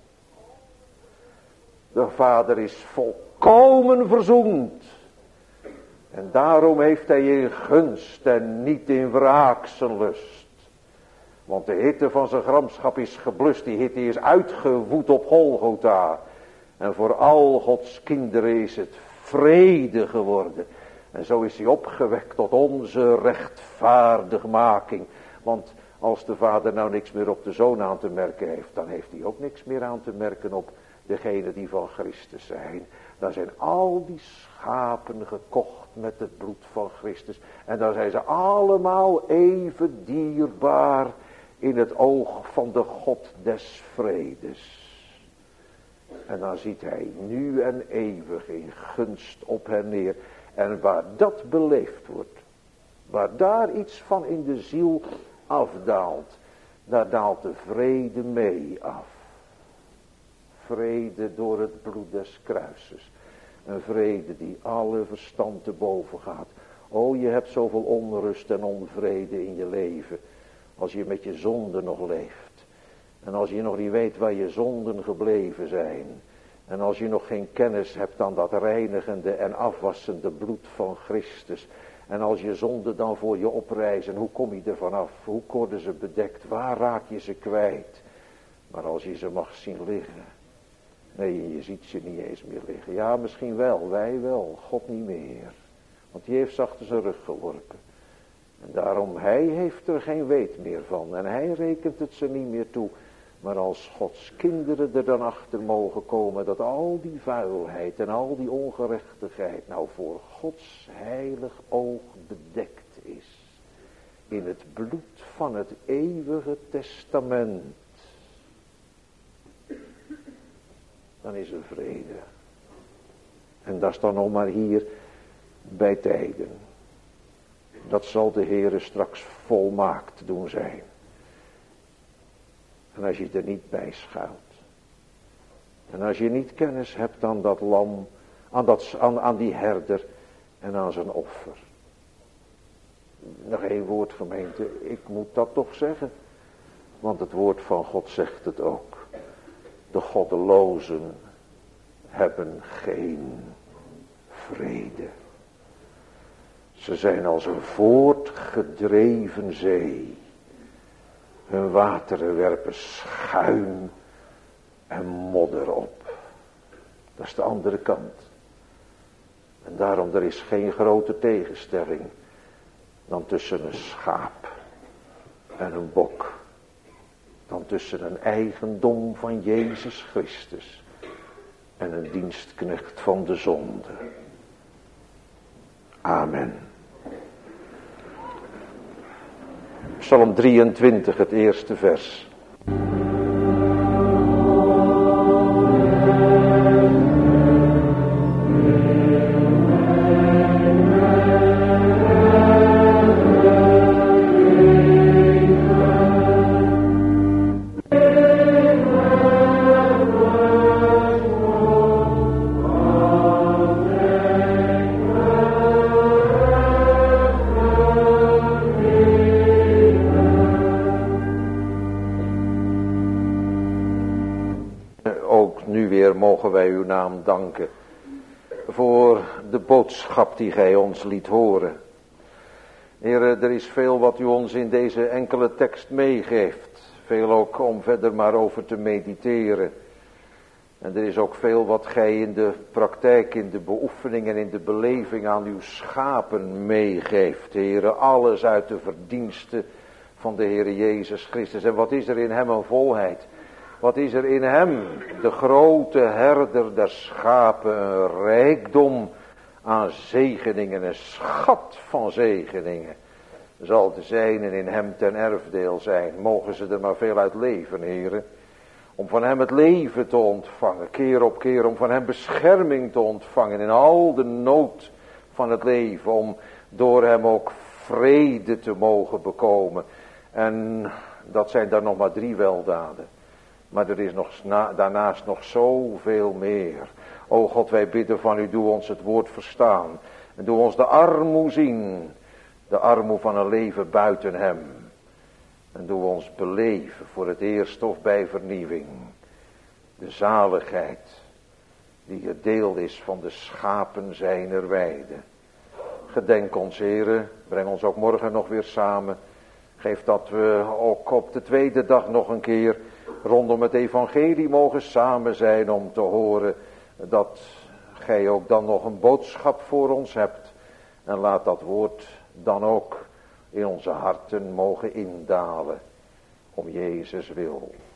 De vader is volkomen verzoend. En daarom heeft hij in gunst en niet in wraak zijn lust. Want de hitte van zijn gramschap is geblust. Die hitte is uitgewoed op Golgotha. En voor al Gods kinderen is het vrede geworden. En zo is hij opgewekt tot onze rechtvaardigmaking. Want als de vader nou niks meer op de zoon aan te merken heeft, dan heeft hij ook niks meer aan te merken op degenen die van Christus zijn. Dan zijn al die schapen gekocht met het bloed van Christus. En dan zijn ze allemaal even dierbaar in het oog van de God des vredes. En dan ziet hij nu en eeuwig in gunst op hen neer. En waar dat beleefd wordt, waar daar iets van in de ziel afdaalt, daar daalt de vrede mee af. Vrede door het bloed des kruises. Een vrede die alle verstand te boven gaat. O, je hebt zoveel onrust en onvrede in je leven. Als je met je zonden nog leeft. En als je nog niet weet waar je zonden gebleven zijn. En als je nog geen kennis hebt aan dat reinigende en afwassende bloed van Christus. En als je zonden dan voor je oprijzen, hoe kom je er vanaf? Hoe worden ze bedekt? Waar raak je ze kwijt? Maar als je ze mag zien liggen. Nee, je ziet ze niet eens meer liggen. Ja, misschien wel, wij wel, God niet meer. Want die heeft ze achter zijn rug geworpen. En daarom, hij heeft er geen weet meer van. En hij rekent het ze niet meer toe. Maar als Gods kinderen er dan achter mogen komen, dat al die vuilheid en al die ongerechtigheid nou voor Gods heilig oog bedekt is. In het bloed van het eeuwige testament. Dan is er vrede. En dat is dan nog maar hier bij tijden. Dat zal de Heere straks volmaakt doen zijn. En als je er niet bij schuilt. En als je niet kennis hebt aan dat lam, aan, dat, aan, aan die herder en aan zijn offer. Nog één woord, gemeente, ik moet dat toch zeggen. Want het woord van God zegt het ook. De goddelozen hebben geen vrede. Ze zijn als een voortgedreven zee. Hun wateren werpen schuim en modder op. Dat is de andere kant. En daarom, er is geen grote tegenstelling dan tussen een schaap en een bok. Dan tussen een eigendom van Jezus Christus en een dienstknecht van de zonde. Amen. Psalm drieëntwintig, het eerste vers. Mogen wij uw naam danken voor de boodschap die gij ons liet horen. Heere, er is veel wat u ons in deze enkele tekst meegeeft. Veel ook om verder maar over te mediteren. En er is ook veel wat gij in de praktijk, in de beoefening en in de beleving aan uw schapen meegeeft. Heere, alles uit de verdiensten van de Heere Jezus Christus. En wat is er in hem een volheid? Wat is er in hem, de grote herder der schapen, een rijkdom aan zegeningen, een schat van zegeningen. Zal de zijnen in hem ten erfdeel zijn, mogen ze er maar veel uit leven, heren. Om van hem het leven te ontvangen, keer op keer, om van hem bescherming te ontvangen in al de nood van het leven. Om door hem ook vrede te mogen bekomen. En dat zijn dan nog maar drie weldaden. Maar er is nog, daarnaast nog zoveel meer. O God, wij bidden van u, doe ons het woord verstaan. En doe ons de armoe zien. De armoe van een leven buiten hem. En doe ons beleven voor het eerst of bij vernieuwing. De zaligheid die het deel is van de schapen zijner weide. Gedenk ons, heren. Breng ons ook morgen nog weer samen. Geef dat we ook op de tweede dag nog een keer rondom het evangelie mogen samen zijn om te horen dat gij ook dan nog een boodschap voor ons hebt. En laat dat woord dan ook in onze harten mogen indalen. Om Jezus wil.